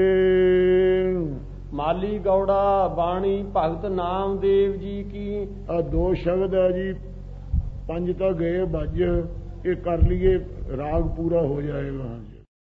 Speaker 2: ਮਾਲੀ ਗੌੜਾ ਬਾਣੀ ਭਗਤ ਨਾਮਦੇਵ ਜੀ ਕੀ। ਆ 2 ਸ਼ਬਦ ਹੈ ਜੀ, 5 ਤਾਂ ਗਏ ਵੱਜ, ਇਹ ਕਰ ਲਈਏ ਰਾਗ ਪੂਰਾ ਹੋ ਜਾਏਗਾ।